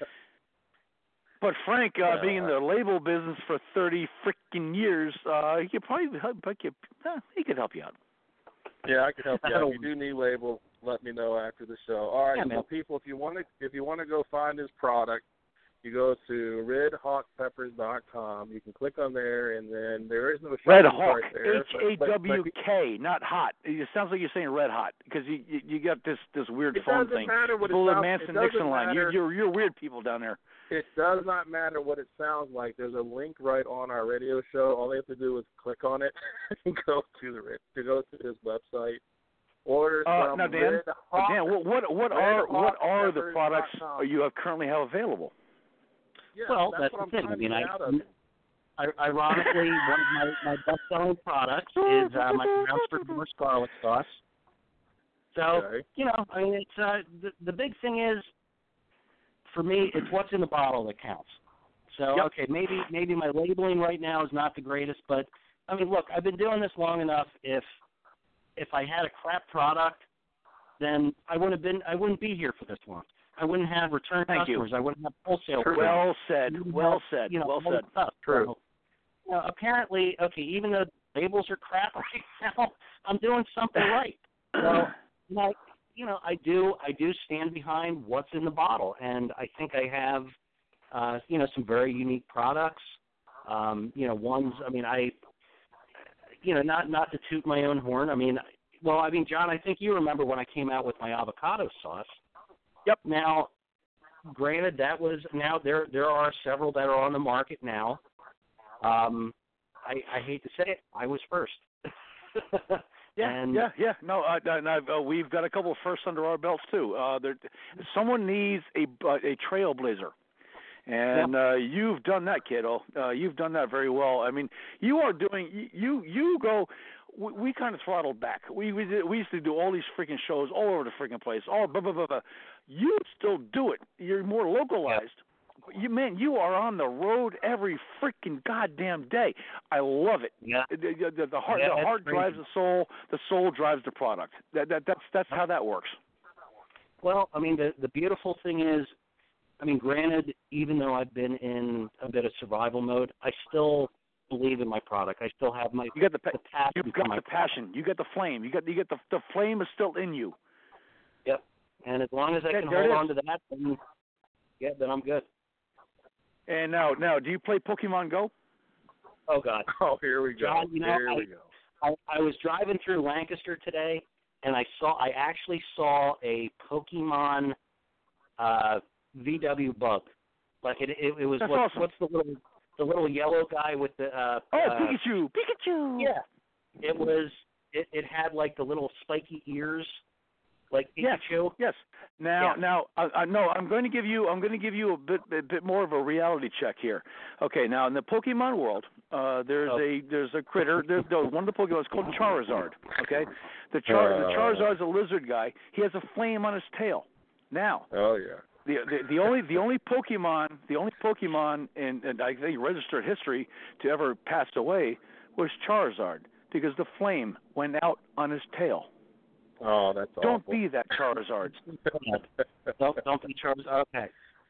But Frank, uh, being in the label business for thirty freaking years, uh, he could probably help. He could, uh, he could help you out. Yeah, I can help you out. If you do need label, let me know after the show. All right, Yeah, so man. people, if you want to, if you want to go find his product, you go to red hawk peppers dot com. You can click on there, and then there is no Red shopping Hawk, cart there. H A W K, not hot. It sounds like you're saying red hot because you, you you got this this weird It phone doesn't thing. matter what it Pull the sounds- Manson it doesn't Dixon line. matter. You're, you're you're weird people down there. It does not matter what it sounds like. There's a link right on our radio show. All they have to do is click on it and go to the to go to his website. Order Uh, some now, Dan, Red Hawk. Dan, what what, what Red are Hawk what are the Peppers products dot com. you have currently have available? Yeah, Well, that's, that's what the I'm thing. trying I mean, to I- get out of it. I, ironically, one of my, my best-selling products is uh, my pronounced for garlic sauce. So, Okay. you know, I mean, it's uh, the, the big thing is, for me, it's what's in the bottle that counts. So, Yep. okay, maybe maybe my labeling right now is not the greatest, but, I mean, look, I've been doing this long enough. If if I had a crap product, then I wouldn't have been I wouldn't be here for this long. I wouldn't have return Thank you. customers. I wouldn't have wholesale. True. Well said. You Well have, said. You know, Well all this said. stuff. True. So, you know, apparently, okay, even though labels are crap right now, I'm doing something right. So, like, you know, I do, I do stand behind what's in the bottle, and I think I have, uh, you know, some very unique products. Um, you know, ones. I mean, I, you know, not not to toot my own horn. I mean, well, I mean, John, I think you remember when I came out with my avocado sauce. Yep. Now, granted, that was now there. There are several that are on the market now. Um, I, I hate to say it, I was first. Yeah, and, yeah, yeah. No, uh, and I've, uh, we've got a couple of firsts under our belts too. Uh, there, someone needs a uh, a trailblazer, and uh, you've done that, kiddo. Uh, you've done that very well. I mean, you are doing. You you go. We, we kind of throttled back. We we did, we used to do all these freaking shows all over the freaking place. All blah blah blah blah. You still do it. You're more localized. You man, you are on the road every freaking goddamn day. I love it. Yeah. The, the, the heart, Yeah, the that's heart crazy. drives the soul. The soul drives the product. That, that that's that's how that works. Well, I mean, the the beautiful thing is, I mean, granted, even though I've been in a bit of survival mode, I still believe in my product. I still have my You got the, pa- the passion. you've for got my the passion. You got the flame. You got you get the the flame is still in you. Yep. And as long as I Yeah, can there it hold on is. to that, then yeah, then I'm good. And now now, do you play Pokemon Go? Oh God. Oh, here we go. John, you know, here I- we go. I, I was driving through Lancaster today, and I saw I actually saw a Pokemon uh, V W bug. Like it, it, it was That's what, awesome. what's the little the little yellow guy with the uh, Oh, uh, Pikachu! Pikachu! yeah. It was it, it had like the little spiky ears, like Yes. Pikachu. Yes. Now, Yeah. now, uh, uh, no, I'm going to give you, I'm going to give you a bit, a bit more of a reality check here. Okay. Now, in the Pokemon world, uh, there's Oh. a, there's a critter. There's, there's one of the Pokemon is called Charizard. Okay. The Char, Uh. the Charizard's a lizard guy. He has a flame on his tail. Now, Oh yeah. the, the the only the only Pokemon the only Pokemon in, in I think registered history to ever pass away was Charizard because the flame went out on his tail. Oh, that's Don't awful. be that Charizard. Don't don't be Charles. Okay.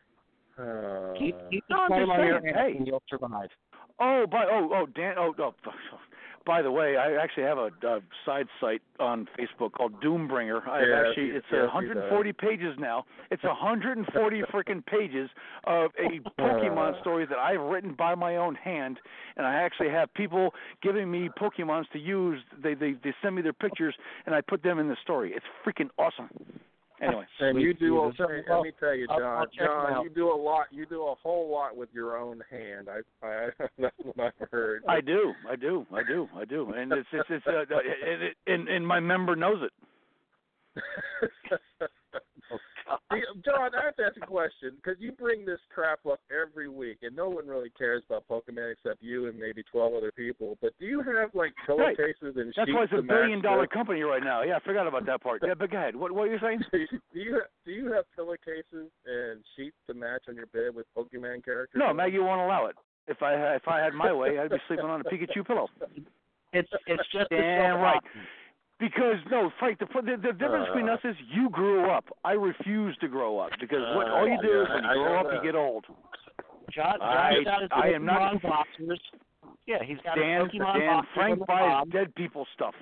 Uh, Keep keep the No, I'm flame just on your saying, ass hey. and you'll survive. Oh, by oh oh Dan oh oh. By the way, I actually have a, a side site on Facebook called Doombringer. I Yeah, actually you- it's yeah, one you hundred know. forty pages now. It's one hundred forty freaking pages of a Pokemon story that I've written by my own hand, and I actually have people giving me Pokemons to use. They they they send me their pictures, and I put them in the story. It's freaking awesome. Anyway, And you do. Sweet. A, let me tell you, I'll- John. I'll check them John, out. you do a lot. You do a whole lot with your own hand. I, I that's what I've heard. I do, I do, I do, I do, and it's it's it's uh, and, it, and and my member knows it. John, I have to ask a question because you bring this crap up every week, and no one really cares about Pokemon except you and maybe twelve other people. But do you have like pillowcases right. and That's sheets? why it's a to match billion dollar this? company right now. Yeah, I forgot about that part. Yeah, but go ahead. What, what are you saying? do you do you have pillowcases and sheets to match on your bed with Pokemon characters? No, Maggie won't allow it. If I if I had my way, I'd be sleeping on a Pikachu pillow. It's it's just Damn right. Because no, Frank, the the, the difference Uh, between us is you grew up. I refuse to grow up because what all you do yeah, is when you I- I grow know up, that. you get old. John, I- John's got his I am not- Pokemon boxers. Yeah, he's got Dan, his Pokemon Dan, boxers Frank on the buys bob. dead people stuff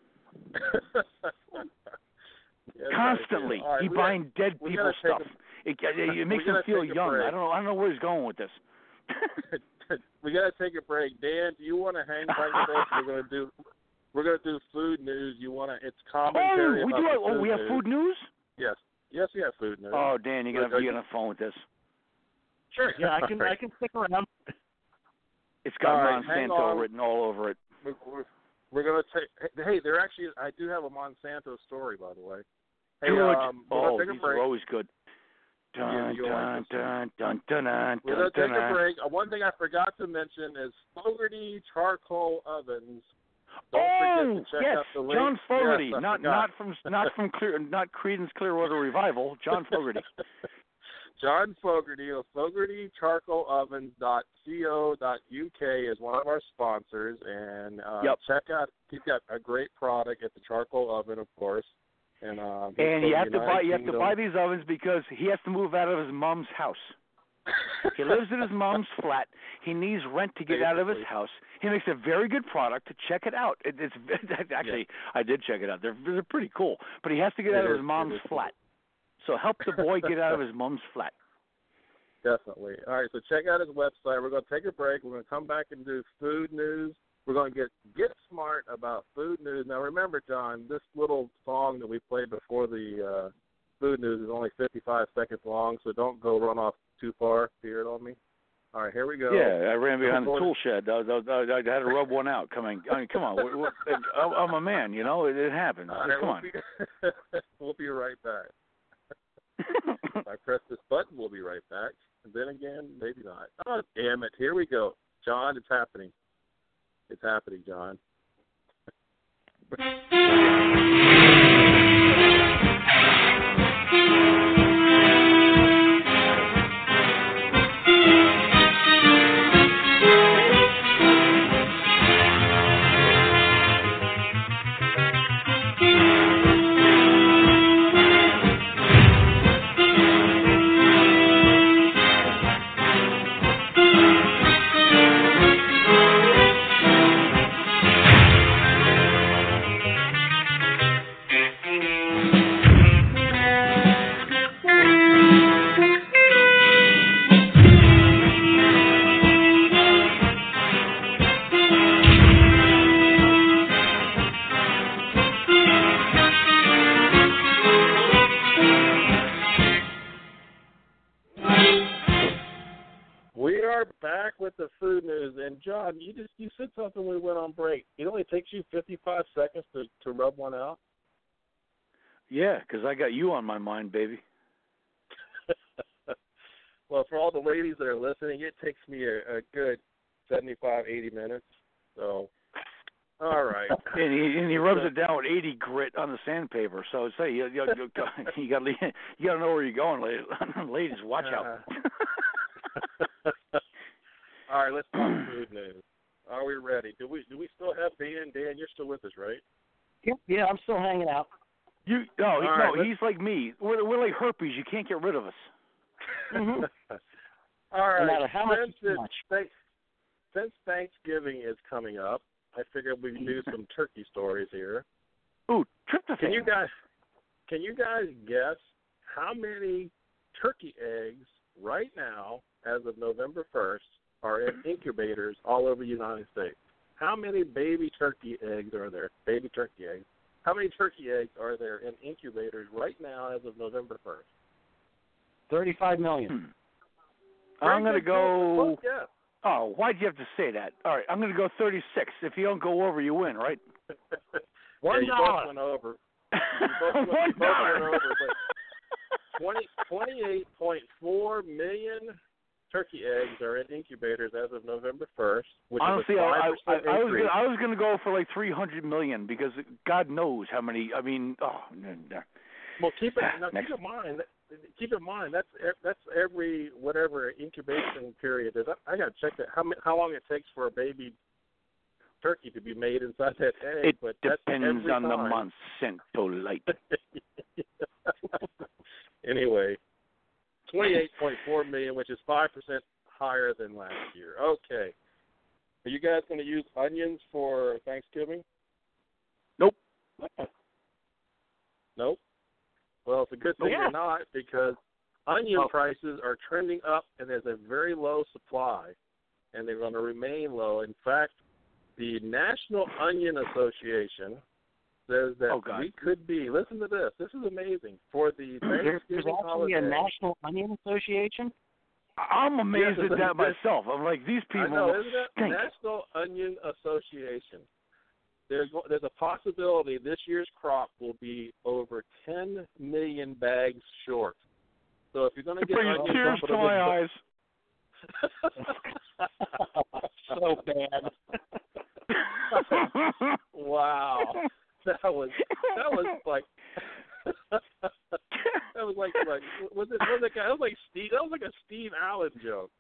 Yeah, constantly. all right, He we buying dead we people gotta take stuff. It, it, it makes we him gotta feel take a young. break. I don't know. I don't know where he's going with this. gotta- we got to take a break. Dan, do you want to hang tight with us? We're going to do we're going to do food news. You want to? It's commentary Oh, we about do. the Have, oh, food we have news. food news. Yes, yes, we have food news. Oh, Dan, you're gonna Are be you- on the phone with this. Sure, yeah, I can All right. I can stick around. It's got All right, hang Monsanto on. written all over it. We're, we're, we're going to take. Hey, there actually. I do have a Monsanto story, by the way. Hey, Good. um, we're Oh, going to take these a break. are always good. Yeah, Dun, you'll like dun, this dun, dun, dun, dun, We're dun, going to take dun, a break. Uh, one thing I forgot to mention is Fogarty Charcoal Ovens. Don't Oh forget to check yes, out the link. John Fogerty, Yes, I not forgot. not from not from Clear, not Creedence Clearwater Revival. John Fogerty. John Fogarty of Fogarty Charcoal Ovens dot co dot uk is one of our sponsors, and uh, Yep. check out. He's got a great product at the charcoal oven, of course. And um, he's And from you the have to United buy you have to Kingdom. buy these ovens because he has to move out of his mom's house. He lives in his mom's flat. He needs rent to get out of his Basically. house. He makes a very good product. To check it out. It, it's actually I did check it out. They're they're pretty cool. But he has to get It out of is- his it mom's is cool. flat. So help the boy get out of his mom's flat. Definitely. All right, so check out his website. We're going to take a break. We're going to come back and do food news. We're going to get get smart about food news. Now, remember, John, this little song that we played before the uh, food news is only fifty-five seconds long, so don't go run off too far. Fear it on me. All right, here we go. Yeah, I ran behind the Going- tool shed. I, I, I, I had to rub one out. Coming, I mean, come on. We're, we're, I'm I'm a man, you know. It, it happens. All right, Come we'll on. Be, we'll be right back. If I press this button, we'll be right back. And then again, maybe not. Oh, damn it. Here we go. John, it's happening. It's happening, John. We are back with the food news, and John, you just you said something when we went on break. It only takes you fifty-five seconds to to rub one out. Yeah, because I got you on my mind, baby. Well, for all the ladies that are listening, it takes me a, a good seventy-five, eighty minutes. So, all right. And he and he rubs it down with eighty grit on the sandpaper. So say you you, you, you got you got to know where you're going, ladies. Ladies, watch out. All right, let's talk food news. Are we ready? Do we do we still have Dan? Dan, you're still with us, right? Yeah, yeah, I'm still hanging out. You no, he, All right, no, let's- he's like me. We're we're like herpes. You can't get rid of us. Mhm. All right. No matter how much since, is too it's much. thank- since Thanksgiving is coming up, I figured we'd do some turkey stories here. Ooh, tryptophan. Can you guys can you guys guess how many turkey eggs right now, as of November first, are in incubators all over the United States? How many baby turkey eggs are there? Baby turkey eggs. How many turkey eggs are there in incubators right now as of November first? Thirty-five million. Hmm. I'm gonna go. Yeah. Oh, why'd you have to say that? All right, I'm gonna go thirty-six. If you don't go over, you win, right? One yeah, you dollar. both went over. You both, went- One you both went dollar. over, but twenty, twenty-eight point four million turkey eggs are in incubators as of November first, which Honestly, is a I, five I, percent I, I was increase. gonna, I was going to go for like three hundred million because God knows how many. I mean, oh, no, no. Well, keep it now, Next. keep in mind. Keep in mind that's that's every whatever incubation period is. I, I got to check that how how long it takes for a baby turkey to be made inside that egg. It but depends that's on time. the Monsanto light. Anyway, twenty-eight point four million, which is five percent higher than last year. Okay, are you guys going to use onions for Thanksgiving? Nope. Nope. Well, it's a good thing Yeah. you're not because onion Oh. prices are trending up and there's a very low supply, and they're going to remain low. In fact, the National Onion Association says that Oh, God. we could be, listen to this, this is amazing, for the There, there's Thanksgiving actually holiday. a National Onion Association. I'm amazed Yes, at that it's- myself. I'm like, these I people know, isn't it? stink. National Onion Association. There's there's a possibility this year's crop will be over ten million bags short. So if you're going to get Bring onions, tears don't to put them my in- eyes. So bad. Wow, that was that was like that was like like was it was it that was like Steve that was like a Steve Allen joke.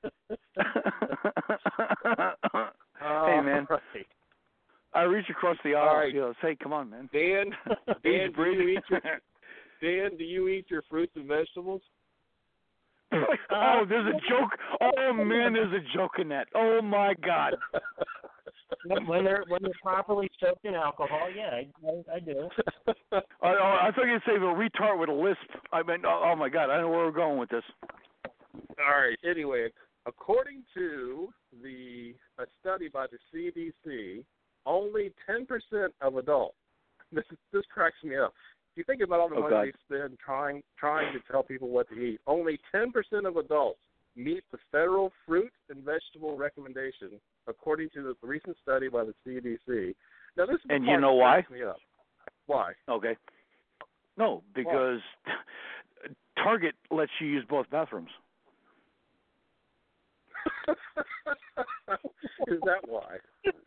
Hey, man. All right. I reach across the aisle. All right. You know, say, come on, man. Dan, Dan, do you eat your Dan? Do you eat your fruits and vegetables? Oh, there's a joke. Oh man, there's a joke in that. Oh my God. when they're when they're properly soaked in alcohol, yeah, I, I, I do. I, I thought you'd say a retard with a lisp. I mean, oh, oh my God, I know where we're going with this. All right. Anyway, according to the a study by the C D C, only ten percent of adults. This this cracks me up. If you think about all the Oh, money God. they spend trying trying to tell people what to eat, only ten percent of adults meet the federal fruit and vegetable recommendation, according to the recent study by the C D C. Now, this is the And you part know that why? cracks me up. Why? Okay. No, because Target lets you use both bathrooms. Is that why?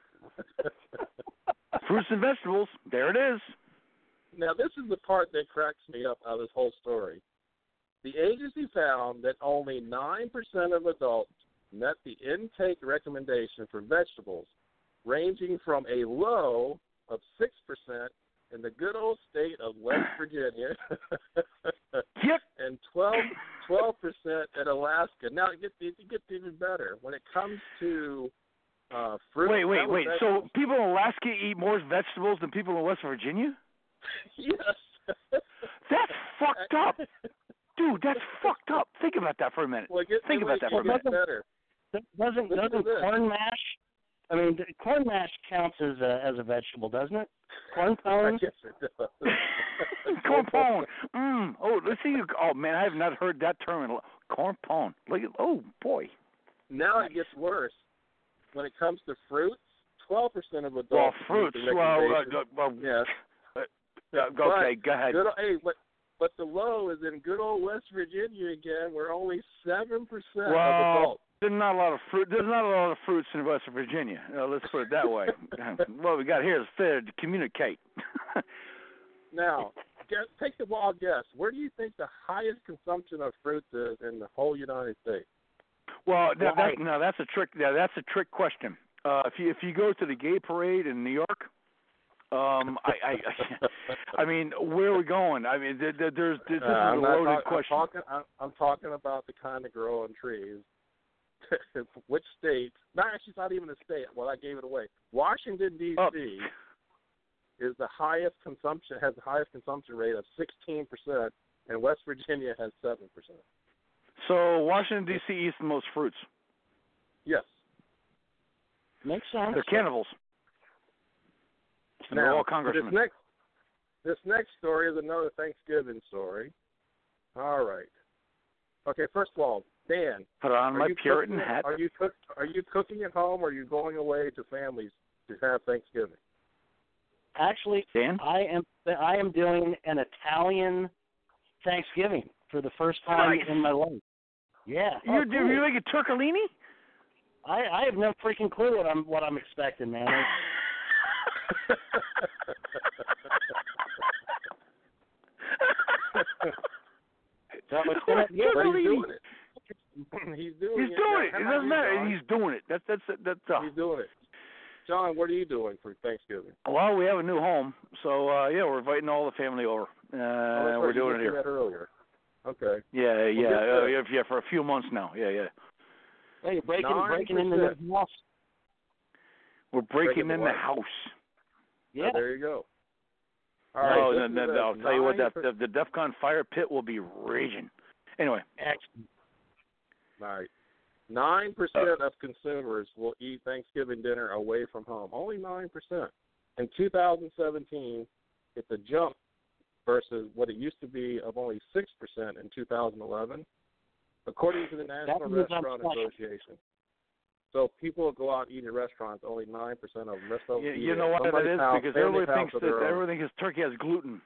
Fruits and vegetables. There it is. Now, this is the part that cracks me up out of this whole story. The agency found that only nine percent of adults met the intake recommendation for vegetables, ranging from a low of six percent in the good old state of West Virginia Yep. and twelve percent in Alaska. Now, it gets, it gets even better. When it comes to uh, fruit... Wait, wait, that was wait. vegetables- So people in Alaska eat more vegetables than people in West Virginia? Yes. That's fucked up. Dude, that's fucked up. Think about that for a minute. Well, get, Think about that for a it gets minute. better. Doesn't Listen to doesn't this. corn mash? I mean, the- corn mash counts as a as a vegetable, doesn't it? Corn pone. Yes, it does. Corn pone. Mm. Oh, let's see. Oh man, I have not heard that term in a lo- corn pone. Look at. Oh boy. Now it gets worse. When it comes to fruits, twelve percent of adults. Well, meet fruits. the Well, recommendation. uh, well. yes. Uh, okay, go ahead. Good, hey, but but the low is in good old West Virginia again, where only seven percent of Well, adults. there's not a lot of fruit. There's not a lot of fruits in West Virginia. Uh, let's put it that way. What we got here is fair to communicate. Now, guess, take the wild guess. Where do you think the highest consumption of fruits is in the whole United States? Well, that, Why? that, no, that's a trick. Yeah, that's a trick question. Uh, if you if you go to the gay parade in New York, um, I, I, I mean, where are we going? I mean, there, there, there's this Uh, is a I'm not loaded talk- question. I'm talking, I'm, I'm talking about the kind of growing trees. Which state? Not actually, it's not even a state. Well, I gave it away. Washington D C Oh. is the highest consumption. Has the highest consumption rate of sixteen percent, and West Virginia has seven percent. So Washington D C eats the most fruits. Yes. Makes sense. They're cannibals. And they're all This congressmen. next, this next story is another Thanksgiving story. All right. Okay. First of all, Dan, Put on are my you Puritan cooking, hat. Are you cook, Are you cooking at home, or are you going away to families to have Thanksgiving? Actually, Dan? I am I am doing an Italian Thanksgiving. for the first time Nice. in my life. Yeah. You oh, do cool. you make a turkellini? I, I have no freaking clue what I'm what I'm expecting, man. So it's gonna, yeah, But he's Turkellini. doing it. He's doing He's it. doing Now, it. how It about doesn't you, matter. John? He's doing it. That's that's that's. Uh, He's doing it. John, what are you doing for Thanksgiving? well, we have a new home, so uh yeah, we're inviting all the family over. Uh, Oh, that's right, we're you doing it mentioned here. that earlier. Okay. Yeah, yeah, good uh, for yeah, yeah, for a few months now. Yeah, yeah. Hey, you're breaking nine breaking into percent. the house. We're breaking Breaking the in the what? house. Yeah. Oh, there you go. All right. oh, listen no, to no, I'll this. tell you what, nine that the, the DEF CON fire pit will be raging. Anyway. Excellent. Right. Nine percent of consumers will eat Thanksgiving dinner away from home. Only nine percent. In two thousand seventeen, it's a jump versus what it used to be of only six percent in two thousand eleven, according to the National That means I'm Restaurant special. Association. So people will go out and eat at restaurants. Only nine percent of them. Rest of them You, eat you at know what that somebody's is? house, Because family everybody house thinks of that their own. everybody thinks turkey has gluten.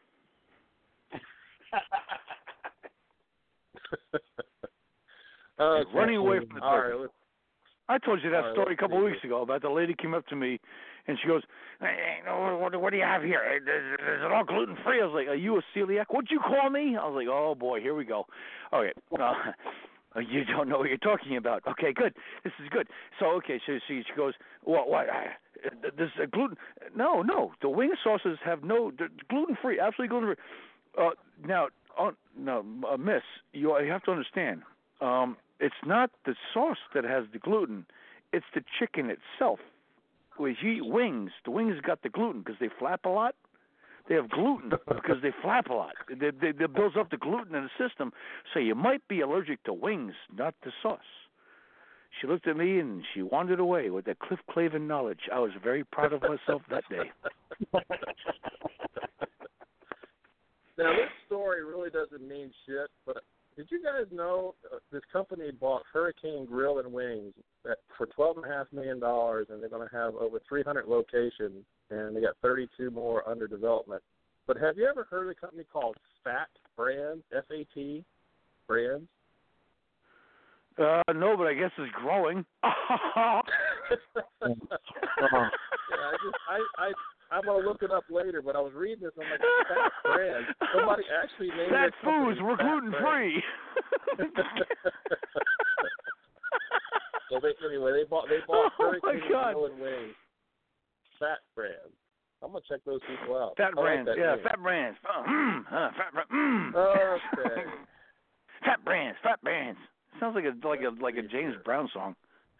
Okay. Running away from the All turkey. right, let's- I told you that All right, story a let's couple see of weeks here. ago about the lady came up to me and she goes, hey, what, what do you have here? Is, is it all gluten free? I was like, are you a celiac? What'd you call me? I was like, oh boy, here we go. Okay, uh, you don't know what you're talking about. Okay, good. This is good. So okay, so she, she goes, what? What? Uh, this uh, gluten? No, no. The wing sauces have no gluten free. Absolutely gluten free. Uh, now, uh, no, uh, Miss, you, you have to understand. Um, it's not the sauce that has the gluten; it's the chicken itself. When you eat wings, the wings got the gluten because they flap a lot. They have gluten because they flap a lot. They, they, they builds up the gluten in the system, so you might be allergic to wings, not the sauce. She looked at me and she wandered away with that Cliff Clavin knowledge. I was very proud of myself that day. Now, this story really doesn't mean shit, but did you guys know uh, this company bought Hurricane Grill and Wings at, for twelve point five million dollars, and they're going to have over three hundred locations, and they got thirty-two more under development. But have you ever heard of a company called Fat Brands, F A T Brands? Uh, no, but I guess it's growing. yeah, I just I I I'm gonna look it up later, but I was reading this. I'm like, Fat Brands. Somebody actually named Fat their company foods, we're Fat gluten free. So they anyway they bought they bought Oh, my Hurricane God. Grill and Wings. Fat Brands. I'm gonna check those people out. Fat I like brands, that yeah, name. fat brands. Uh, mm, uh, fat, bra- mm. Okay. Fat brands, fat brands. Sounds like a like a like a Let's see James here. Brown song.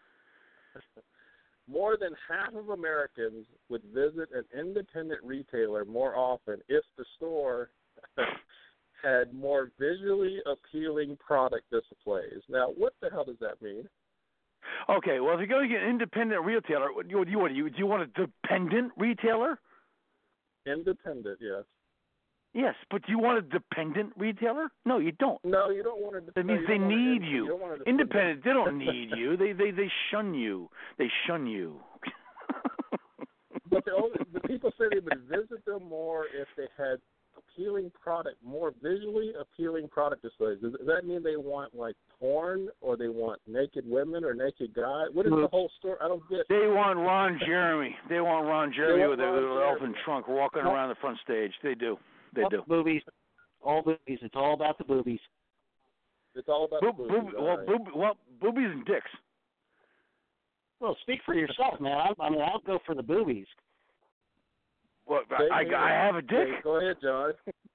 More than half of Americans would visit an independent retailer more often if the store had more visually appealing product displays. Now, what the hell does that mean? Okay, well, if you're going to get an independent retailer, what do you, what do you do? You want a dependent retailer? Independent, yes. Yes, but do you want a dependent retailer? No, you don't. No, you don't want to. That no, means you they don't want need to, you. don't want to Independent, they don't need you. They they they shun you. They shun you. But the, only, the people say they would visit them more if they had appealing product, more visually appealing product displays. Does, does that mean they want like porn, or they want naked women or naked guys? What is the whole story? I don't get. They want Ron Jeremy. They want Ron Jeremy want with a Ron little Jeremy. elephant trunk walking around the front stage. They do. They All do. Boobies. All boobies. It's all about the boobies. It's all about Boob, the boob, boobies, well, all right. boob, well, boobies and dicks. Well, speak for yourself, man. I, I mean, I'll go for the boobies. Well, Say I, here. I have a dick. Okay, go ahead, John.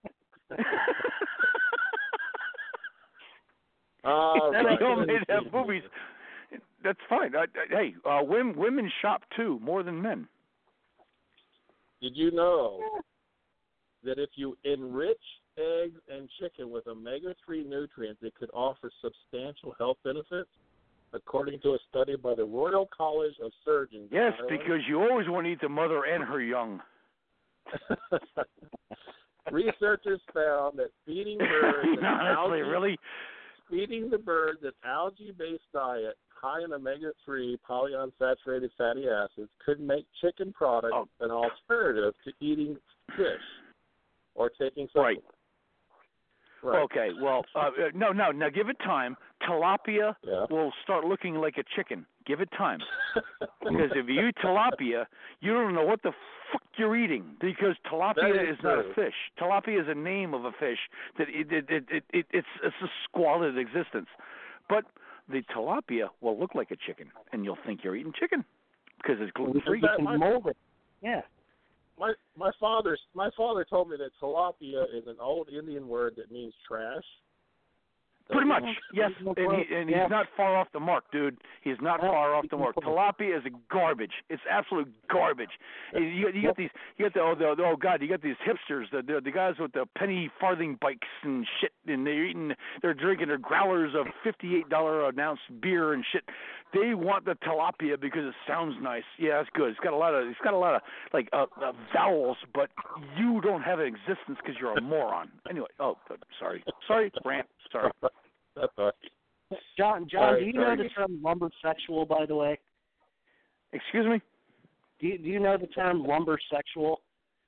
All That's right. the only way to have boobies. That's fine. I, I, hey, uh, women, women shop too, more than men. Did you know that if you enrich eggs and chicken with omega three nutrients, it could offer substantial health benefits? According to a study by the Royal College of Surgeons. in Yes, Ireland. because you always want to eat the mother and her young. Researchers found that feeding birds an Honestly, algae, really? feeding the birds an algae-based diet high in omega three polyunsaturated fatty acids could make chicken products Oh. an alternative to eating fish or taking Right. supplements. Right. Okay, well, uh, uh, no, no. Now give it time. Tilapia Yeah. will start looking like a chicken. Give it time. Because if you eat tilapia, you don't know what the fuck you're eating. Because tilapia That is is not a true. fish. Tilapia is a name of a fish that it, it, it, it, it it's it's a squalid existence. But the tilapia will look like a chicken, and you'll think you're eating chicken because it's gluten free. You can mold it. Yeah. My my father my father told me that tilapia is an old Indian word that means trash. Pretty much, yes, and, he, and he's Yeah. not far off the mark, dude. He's not Yeah. far off the mark. Tilapia is a garbage. It's absolute garbage. You, you got these, you got the oh, the oh god, you got these hipsters, the, the the guys with the penny farthing bikes and shit, and they're eating, they're drinking their growlers of fifty-eight dollar an ounce beer and shit. They want the tilapia because it sounds nice. Yeah, it's good. It's got a lot of, it's got a lot of like uh, uh, vowels, but you don't have an existence because you're a moron. Anyway, oh, sorry, sorry, rant, sorry. That's all right. John, John, All right, do you know sorry. the term lumbersexual, by the way? Excuse me. Do you, do you know the term lumbersexual?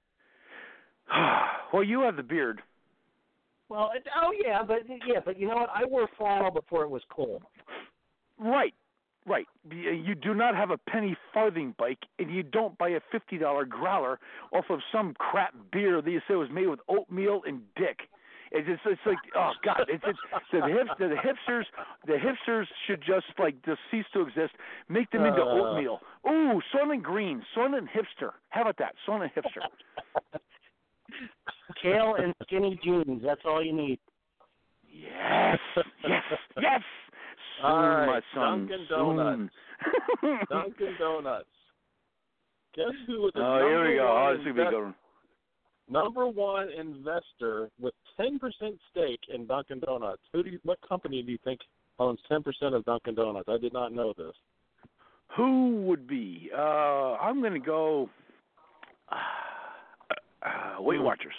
Well, you have the beard. Well, it, oh yeah, but yeah, but you know what? I wore flannel before it was cool. Right, right. You do not have a penny farthing bike, and you don't buy a fifty dollar growler off of some crap beer that you say was made with oatmeal and dick. It's just, it's like, oh god, it's, it's the, hip, the hipsters. The hipsters should just like just cease to exist. Make them into Uh. oatmeal. Ooh, Soylent Green, Soylent Hipster. How about that, Soylent Hipster? Kale and skinny jeans. That's all you need. Yes, yes, yes. Soon, All right, my son. Dunkin' soon. Donuts. Dunkin' Donuts. Guess who was the Oh, number here we go. Oh, one this is gonna be a invest- good one. number one investor with ten percent stake in Dunkin' Donuts? Who do you, what company do you think owns ten percent of Dunkin' Donuts? I did not know this. Who would be? Uh, I'm going to go uh, uh, Weight Watchers.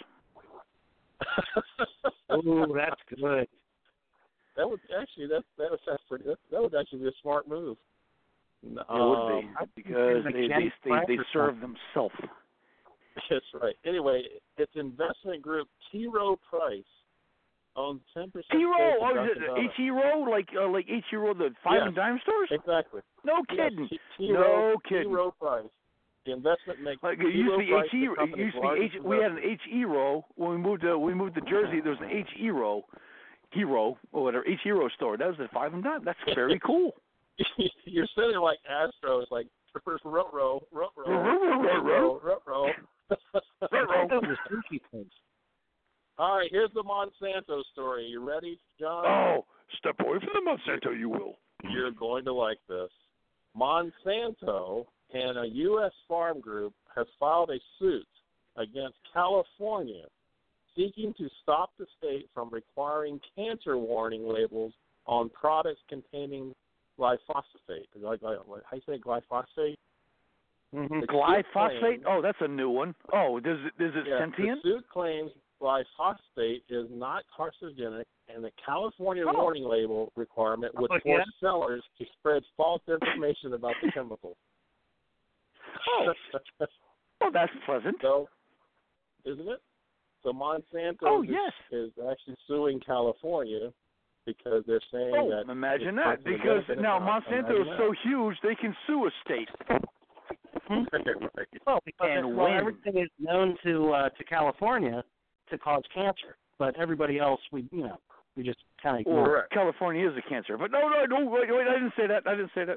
Ooh, that's good. That would actually that that was that's pretty. That, that would actually be a smart move. It um, would be because like they Jack they they, Black they or serve themselves. That's right. Anyway, its investment group T. Rowe Price owns ten percent. T Rowe, oh, is Dunkin' it Donuts. H E Rowe, like uh, like H E Rowe, the five Yes. and dime stores? Exactly. No kidding. Yes, T. No Rowe, kidding. T. Rowe Price. The investment makes Like T. it used Rowe to be Price H E. the It company's used to be largest H. We had an investor. H E row when we moved to when we moved to Jersey. There was an H E row, hero or whatever H E row store. That was the five and dime. That's very cool. You're sitting like Astros, like row, row, row, row, Row, row, row, row. Those are sushi things. All right, here's the Monsanto story. You ready, John? Oh, step away from the Monsanto, you will. You're going to like this. Monsanto and a U S farm group has filed a suit against California seeking to stop the state from requiring cancer warning labels on products containing glyphosate. Like, like, how you say glyphosate? Mm-hmm. The suit Glyphosate? claims- Oh, that's a new one. Oh, does it is it Yeah, sentient? the suit claims glyphosate is not carcinogenic, and the California Oh. warning label requirement would Oh, force yeah? sellers to spread false information about the chemical. Oh, oh, that's pleasant. So, isn't it? So Monsanto Oh, is, yes. is actually suing California because they're saying Oh, that. imagine it's that. carcinogenic Because and it's now not. Monsanto Imagine is that. so huge they can sue a state. Right. Well, because And it, well, when? everything is known to uh, to California to cause cancer, but everybody else, we you know, we just kind of ignore. Or Correct. California is a cancer. But no, no, no, wait, wait, I didn't say that. I didn't say that.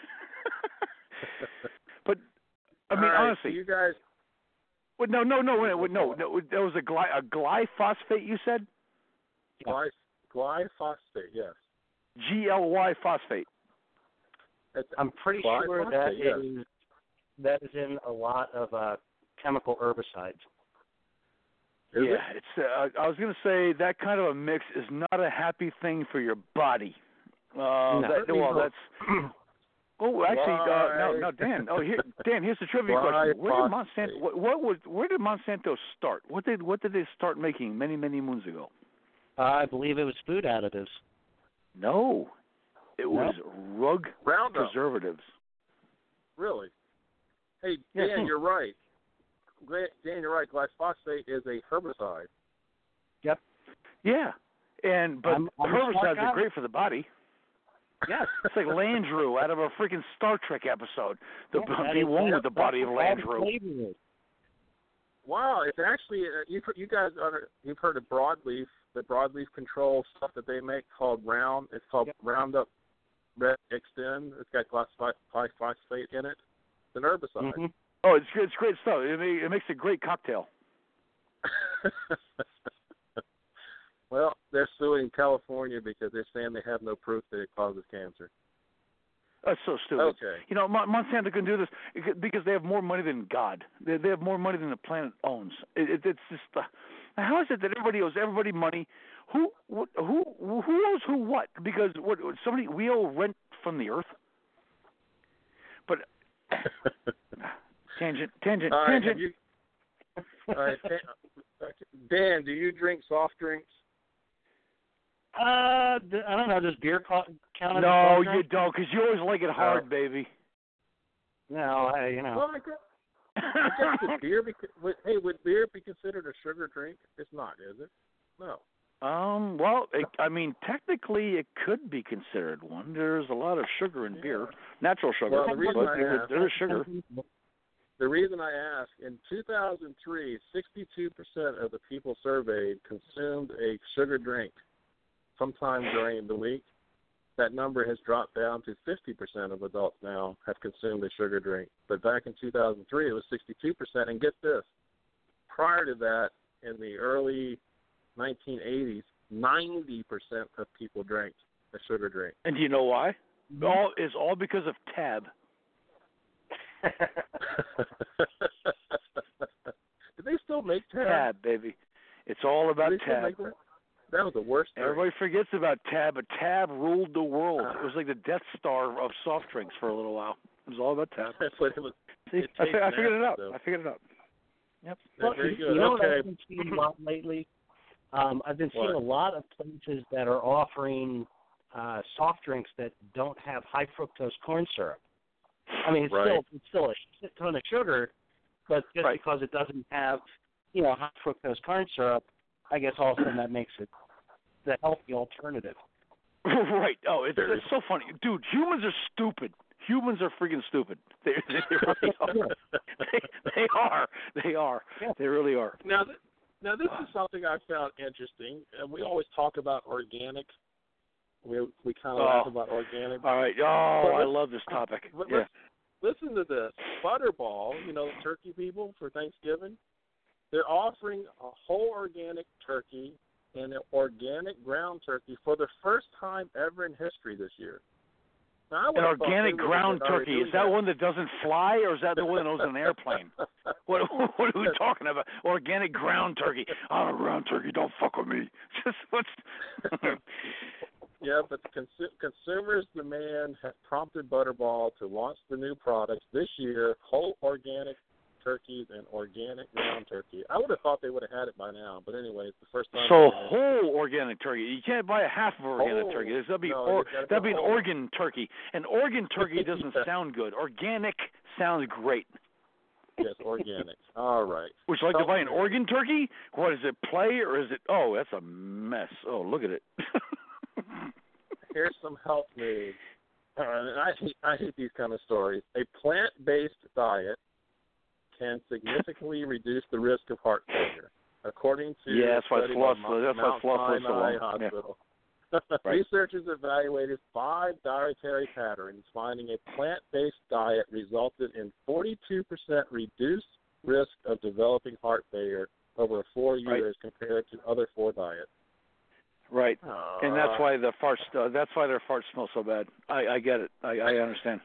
But I mean, All right, honestly, so you guys. wait, no, no, no, wait, wait, no, no, that was a, gly, a glyphosate. You said Gly- glyphosate, yes. G L Y phosphate. It's, I'm pretty sure Glyphosate, that yes. is that is in a lot of uh, chemical herbicides. Is yeah, it? it's. Uh, I was going to say that kind of a mix is not a happy thing for your body. Uh, No. that, well, that's. Oh, actually, uh, no, no, Dan. Oh, here, Dan. Here's the trivia question. Where did Monsanto? What, what was? Where did Monsanto start? What did? What did they start making many, many moons ago? Uh, I believe it was food additives. No, it was rug Roundup. preservatives. Really? Hey, Yes. Dan, you're right. Gra- Dan, you're right. Glyphosate is a herbicide. Yeah, And but I'm- I'm a smart herbicides guy. are great for the body. Yes. It's like Landrew out of a freaking Star Trek episode. The Yeah, that be is- one that's- with the body of that's all the Landrew. flavor is. Wow, it's actually uh, you've you guys under, you've heard of broadleaf, the broadleaf control stuff that they make called Round. It's called Yep. Roundup Red Extend. It's got glyphosate in it. It's an herbicide. Mhm. Oh, it's it's great stuff. It, ma- it makes a great cocktail. Well, they're suing California because they're saying they have no proof that it causes cancer. That's so stupid. Okay. You know, Mon- Monsanto can do this because they have more money than God. They, they have more money than the planet owns. It, it, it's just uh, how is it that everybody owes everybody money? Who what, who who owes who what? Because what somebody we owe rent from the earth. But tangent, tangent, All right, tangent. have you, all right, Dan, do you drink soft drinks? Uh, th- I don't know. Does beer co- count as a No, soft you drink? don't, because you always like it hard, Oh. baby. No, I, you know. Well, I guess, I guess would beer be, would, hey, would beer be considered a sugar drink? It's not, is it? No. Um. Well, it, I mean, technically, it could be considered one. There's a lot of sugar in beer, natural sugar, Well, the reason but I there, asked- there is sugar. The reason I ask, in two thousand three, sixty-two percent of the people surveyed consumed a sugar drink sometime during the week. That number has dropped down to fifty percent of adults now have consumed a sugar drink. But back in two thousand three, it was sixty-two percent. And get this, prior to that, in the early nineteen eighties, ninety percent of people drank a sugar drink. And do you know why? All is all because of Tab. Do they still make Tab? Tab, baby. It's all about Do they still Tab. make that? That was the worst drink. Everybody forgets about Tab, but Tab ruled the world. It was like the Death Star of soft drinks for a little while. It was all about Tab. That's what it was. See, It I, fi- I tastes figured it nasty, out. though. I figured it out. Yep. That's very you good. know what Okay. I've been seeing a lot lately? Um, I've been seeing What? a lot of places that are offering uh, soft drinks that don't have high fructose corn syrup. I mean, it's Right. still it's still a shit ton of sugar, but just Right. because it doesn't have, you know, high fructose corn syrup, I guess all of a sudden that makes it the healthy alternative. Right. Oh, it's, Very- it's so funny. Dude, humans are stupid. Humans are freaking stupid. They, they really are. They, they are. They are. Yeah. They really are. Now, th- now this is something I found interesting, and we always talk about organic. We we kind of Oh. laugh about organic. All right. Oh, But I let's- love this topic. But Yeah. let's- Listen to this. Butterball, you know, the turkey people for Thanksgiving, they're offering a whole organic turkey and an organic ground turkey for the first time ever in history this year. Now, I An would've thought organic they would've ground been already turkey. Is doing that one that doesn't fly, or is that the one that goes in an airplane? What, what are we talking about? Organic ground turkey. I'm a ground turkey. Don't fuck with me. Just what's? Yeah, but the consu- consumers' demand has prompted Butterball to launch the new products this year, whole organic turkeys and organic ground turkey. I would have thought they would have had it by now, but anyway, it's the first time. So they're doing it. whole organic turkey. You can't buy a half of organic Whole. turkey. That'd be No, or, you gotta that'd go be an whole. organ turkey. An organ turkey doesn't Yeah. sound good. Organic sounds great. Yes, organic. All right. Would you like to Help buy an me. organ turkey? What is it? Play or is it? Oh, that's a mess. Oh, look at it. Here's some health news. Uh, and I hate, I hate these kind of stories. A plant-based diet can significantly reduce the risk of heart failure, according to Yeah, that's a why study fluff- by Mount that's why Mount fluff lives so Sinai long. Yeah. Hospital. Right. Researchers evaluated five dietary patterns, finding a plant-based diet resulted in forty-two percent reduced risk of developing heart failure over four Right. years compared to other four diets. Right. And that's Uh, why the farts. Uh, that's why their farts smell so bad. I, I get it. I, I understand.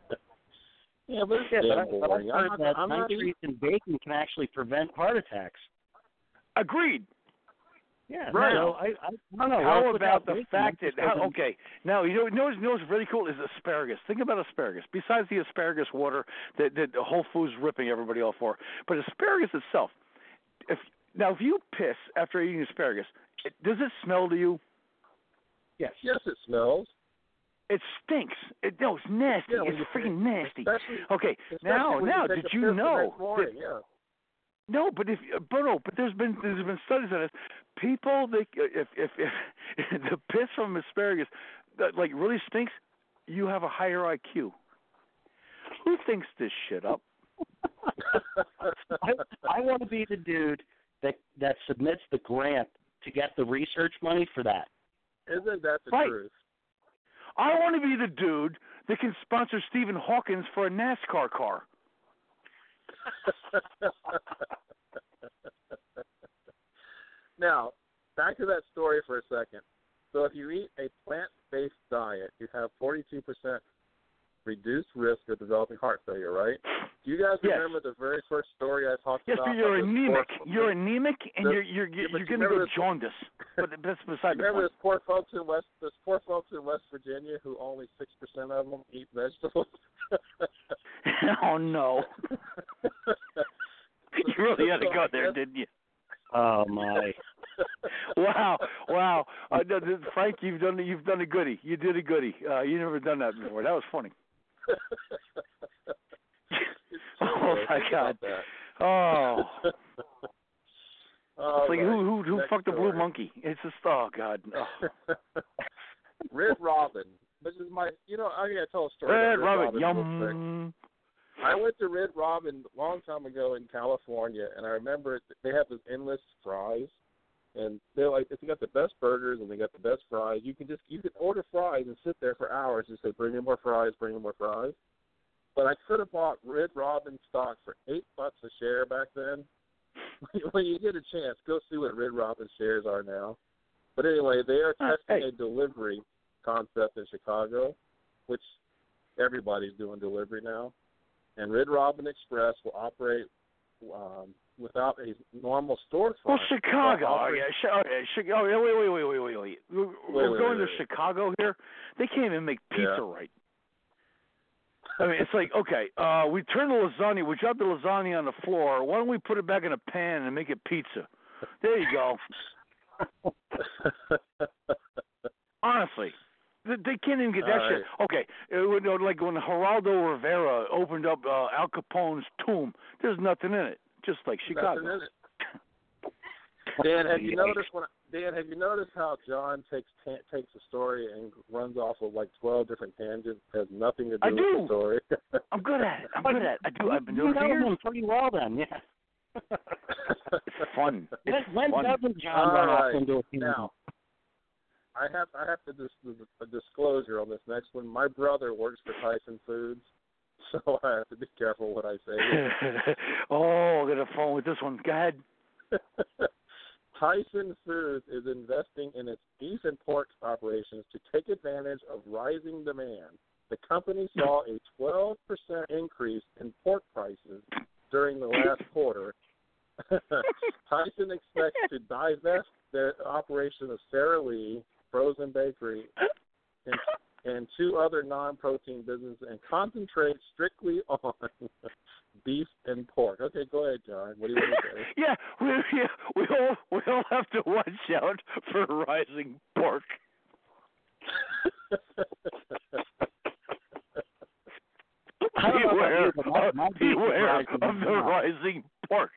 yeah, but it's Yeah, but, I, damn but I've boring. I'm heard not, that I'm not nitrates in bacon can actually prevent heart attacks. Agreed. Yeah, Right. So I, I, I don't know. How Well, about without the bacon, fact it that just how, doesn't- okay now you know you know, you know what's really cool is asparagus. Think about asparagus. Besides the asparagus water that, that Whole Foods ripping everybody off for, but asparagus itself. If now if you piss after eating asparagus, it, does it smell to you? Yes. Yes, it smells. It stinks. It no, it's nasty. Yeah, when it's you freaking nasty. Especially, Okay, especially now when now you take did a you piss the know? next morning, that- yeah. No, but if but no, but there's been there's been studies on this. People, they, if, if if if the piss from asparagus that like really stinks, you have a higher I Q. Who thinks this shit up? I, I want to be the dude that that submits the grant to get the research money for that. Isn't that the Right. truth? I want to be the dude that can sponsor Stephen Hawkins for a NASCAR car. Now, back to that story for a second. So if you eat a plant-based diet, you have forty-two percent reduced risk of developing heart failure, right? Do you guys Yes. remember the very first story I talked Yes, about? but you're of this anemic. poor- You're anemic, and the- you're you're yeah, you're but you going to remember get this- jaundice. But that's beside the Remember point. those poor folks in West, those poor folks in West Virginia who only six percent of them eat vegetables? Oh no! You really had to go there, didn't you? Oh my! Wow, wow, uh, no, th- Frank, you've done you've done a goodie. You did a goodie. Uh, you never done that before. That was funny. Oh my God! Oh, All it's like right, who who who next fucked the blue story. monkey? It's just oh God. Oh. Red Robin, which is my, you know, I gotta tell a story. Red about Robin, Red Robin real quick. yum. I went to Red Robin a long time ago in California, and I remember they have this endless fries, and they're like, they got the best burgers and they got the best fries. You can just you can order fries and sit there for hours and say, bring me more fries, bring me more fries. But I could have bought Red Robin stock for eight bucks a share back then. When you get a chance, go see what Red Robin shares are now. But anyway, they are Uh, testing hey. a delivery concept in Chicago, which everybody's doing delivery now. And Red Robin Express will operate um, without a normal storefront. Well, Chicago. Oh, Offering- yeah, Chi- oh, yeah, Chi- oh, yeah, wait, wait, wait, wait, wait, wait. We're, we're wait, going wait, to wait. Chicago here. They can't even make pizza Yeah. right. I mean, it's like, okay, uh, we turn the lasagna, we drop the lasagna on the floor. Why don't we put it back in a pan and make it pizza? There you go. Honestly. They they can't even get that All shit. Okay, it would, like when Geraldo Rivera opened up uh, Al Capone's tomb, there's nothing in it, just like Chicago. Nothing in it. Dan, have you noticed when Dan? Have you noticed how John takes ta- takes a story and runs off of like twelve different tangents? Has nothing to do I with do. the story. I'm good at it. I'm good at it. I do. I've been doing You it for know years. him pretty well, then, yeah. It's fun. When, It's when fun. doesn't John All run right. off into a tangent? Now, I have I have to dis- a disclosure on this next one. My brother works for Tyson Foods, so I have to be careful what I say. Oh, I got a phone with this one. Go ahead. Tyson Foods is investing in its beef and pork operations to take advantage of rising demand. The company saw a twelve percent increase in pork prices during the last quarter. Tyson expects to divest their operation of Sara Lee Frozen Bakery and, and two other non-protein businesses and concentrate strictly on beef and pork. Okay, go ahead, John. What do you want to say? Yeah, we yeah, we all we all have to watch out for rising pork. I don't know about Beware, you, but my- of- my beef is beware rising of the now. rising pork.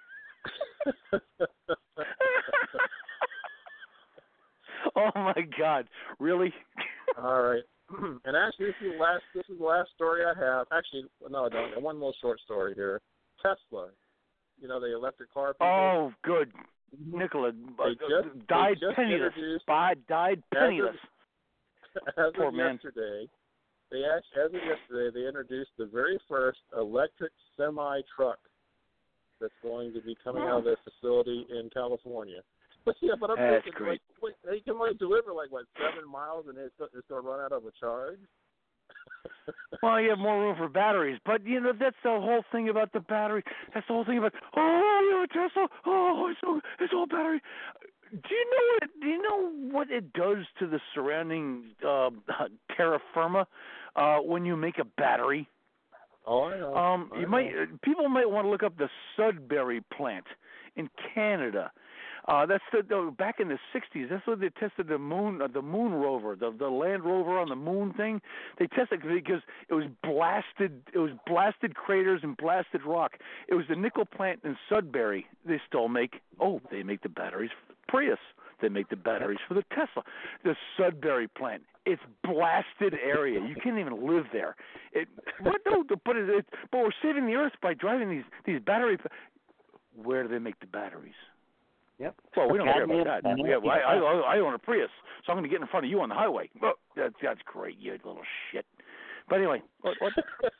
Oh my God! Really? All right. And actually, this is the last. This is the last story I have. Actually, no, I don't. One more short story here. Tesla. You know the electric car people. Oh, good. Nikola uh, They just- they died just penniless. introduced- Bi- died As of- penniless. As Poor of man. yesterday, they actually, as of yesterday, they introduced the very first electric semi truck that's going to be coming out of their facility in California. But yeah, but I'm That's thinking, great. like, wait, they can only deliver like what seven miles, and it's go- it's going to run out of a charge. Well, you have more room for batteries, but you know that's the whole thing about the battery. That's the whole thing about oh, you have a Tesla. Oh, it's all it's all battery. Do you know what? Do you know what it does to the surrounding uh, terra firma uh, when you make a battery? Oh, I know. Um, I you know. might uh, people might want to look up the Sudbury plant in Canada. Uh, that's the, the back in the sixties. That's what they tested the moon, uh, the moon rover, the the land rover on the moon thing. They tested it because it was blasted. It was blasted craters and blasted rock. It was the nickel plant in Sudbury. They still make. Oh, they make the batteries for the Prius. They make the batteries for the Tesla. The Sudbury plant. It's blasted area. You can't even live there. It. What? No, but it, it, but we're saving the earth by driving these these battery. Where do they make the batteries? Yep. Well, we don't care about that. Yeah, well, I, I, I own a Prius, so I'm going to get in front of you on the highway. Oh, that's, that's great, you little shit. But anyway, what? what?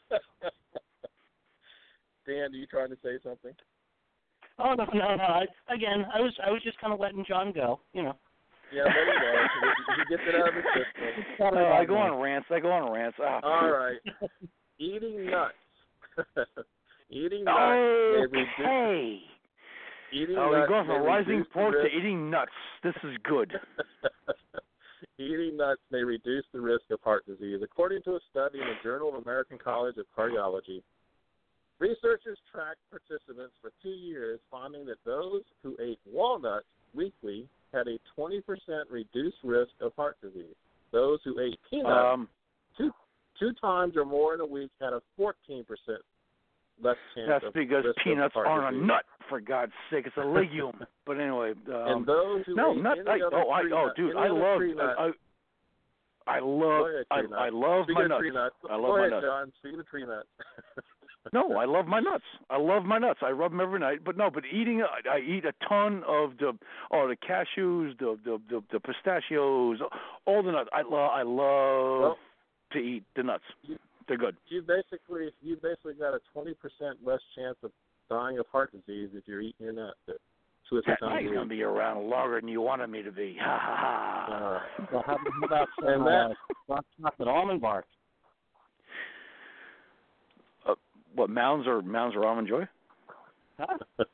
Dan, are you trying to say something? Oh no, no, no. I, again, I was, I was just kind of letting John go. You know. Yeah, there you go. He gets it out of his system. Uh, I go on rants. I go on rants. Oh. All right. Eating nuts. Eating nuts. Okay. Eating oh, nuts. We're going from rising pork to eating nuts. This is good. Eating nuts may reduce the risk of heart disease. According to a study in the Journal of American College of Cardiology, researchers tracked participants for two years, finding that those who ate walnuts weekly had a twenty percent reduced risk of heart disease. Those who ate peanuts um, two, two times or more in a week had a fourteen percent less chance That's of because risk peanuts of heart aren't disease. a nut, for God's sake. It's a legume. But anyway. Um, and those who no, ate nut. any I, other oh, I, tree oh, nut, dude, any I other love. tree nut, I, I love. ahead, I, tree I nut. love Speaking my of nuts. tree nuts, I love go my ahead, nuts. John. Speaking of tree nuts. No, I love my nuts. I love my nuts. I rub them every night. But no, but eating, I, I eat a ton of the, oh, the cashews, the the the, the pistachios, all the nuts. I love, I love well, to eat the nuts. They're good. You basically, you basically got a twenty percent less chance of dying of heart disease if you're eating your nuts. Two or three That times guy's gonna be around longer than you wanted me to be. Ha ha ha. Uh, Well, how about some and that, uh, chocolate almond bark? Uh, what Mounds or Mounds or Almond Joy? Huh?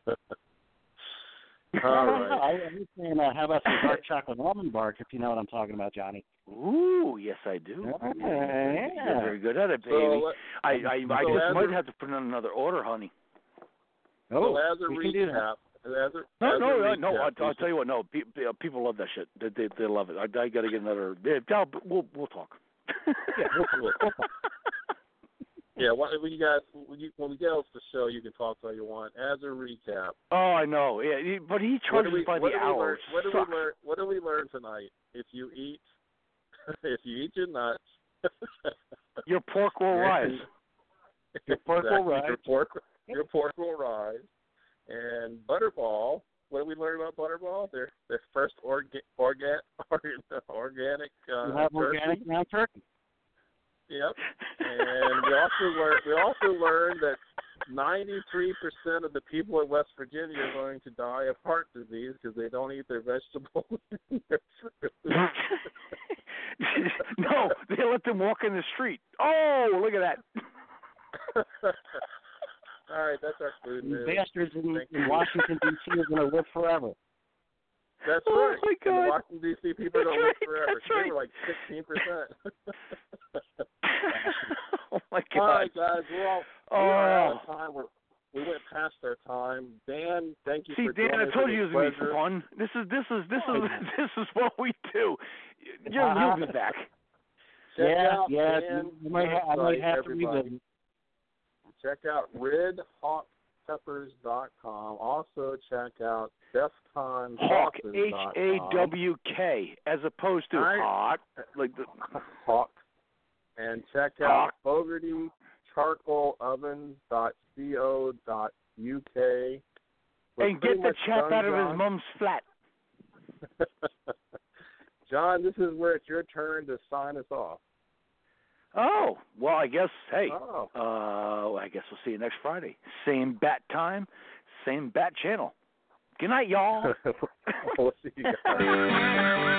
all no, no, right. no. I, I was saying, uh, how about some dark chocolate almond bark? If you know what I'm talking about, Johnny. Ooh, yes I do. Yeah. You're very good at it, baby. So, I I, I so just as might a- have to put in another order, honey. So as a we can do that. recap, as a, No, as no, a no, recap, no. I'll, we I'll tell you what. No, pe- pe- people love that shit. They they, they love it. I, I got to get another. Yeah, I'll, we'll we'll talk. Yeah, we'll, we'll, we'll talk. Yeah, when you guys, when, you, when we get off the show, you can talk all you want. As a recap, Oh, I know. Yeah, he, but he what charges do we, by what the do we hour. learn? What do Sucks. we learn? What do we learn tonight? If you eat, if you eat your nuts, Your pork will rise. Your pork will exactly, rise. Your pork, your pork will rise. And Butterball, what did we learn about Butterball? Their their first orga, orga, organic uh, You have turkey. organic ground turkey. Yep. And we also learned we also learned that ninety-three percent of the people in West Virginia are going to die of heart disease because they don't eat their vegetables. and their fruit. No, they let them walk in the street. Oh, look at that. All right, that's our food These news. bastards in, Thank in you. Washington, D C are going to live forever. That's Oh, right. my And God. the Washington, D C people That's don't live right, forever. that's They right. were like sixteen percent. Oh my God. All right, guys, we're all Oh. we're out of time. We're, we went past our time. Dan, thank you See, for Dan, joining I us. told you it was was a gonna be pleasure. fun. This is this is this is this is what we do. You'll, you'll be back. Check yeah, out yeah. Dan's You might ha- I might website, have everybody. to revisit. Check out red hawk peppers dot com. Also check out defcon Hawk, sauces H dot A com. W K, as opposed to I- hot, like the. Hawk. And check out Hawk. Fogarty Charcoal Oven dot co dot uk. And get the chap out of his mom. mum's flat. John, this is where it's your turn to sign us off. Oh, well, I guess, hey, Oh. uh, I guess we'll see you next Friday. Same bat time, same bat channel. Good night, y'all. We'll see you guys.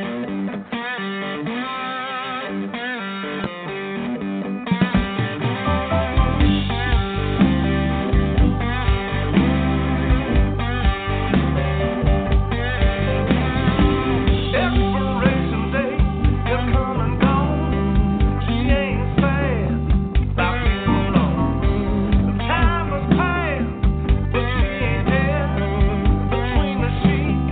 Expiration date is come and gone. She ain't sad like people know. The time has passed, but she ain't dead. Between the sheets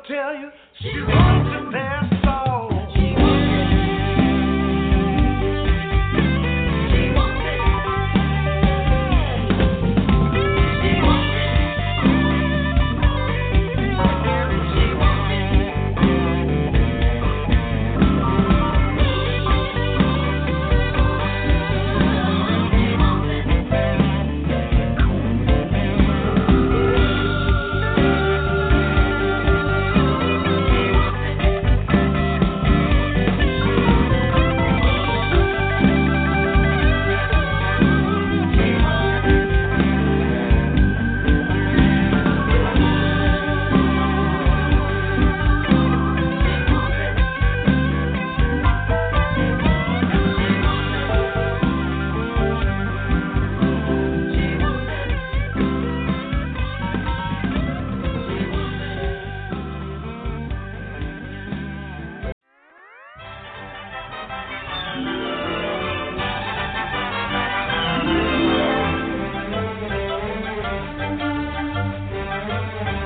tell you she wants to dance all.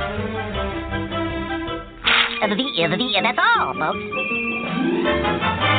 And that's all, folks.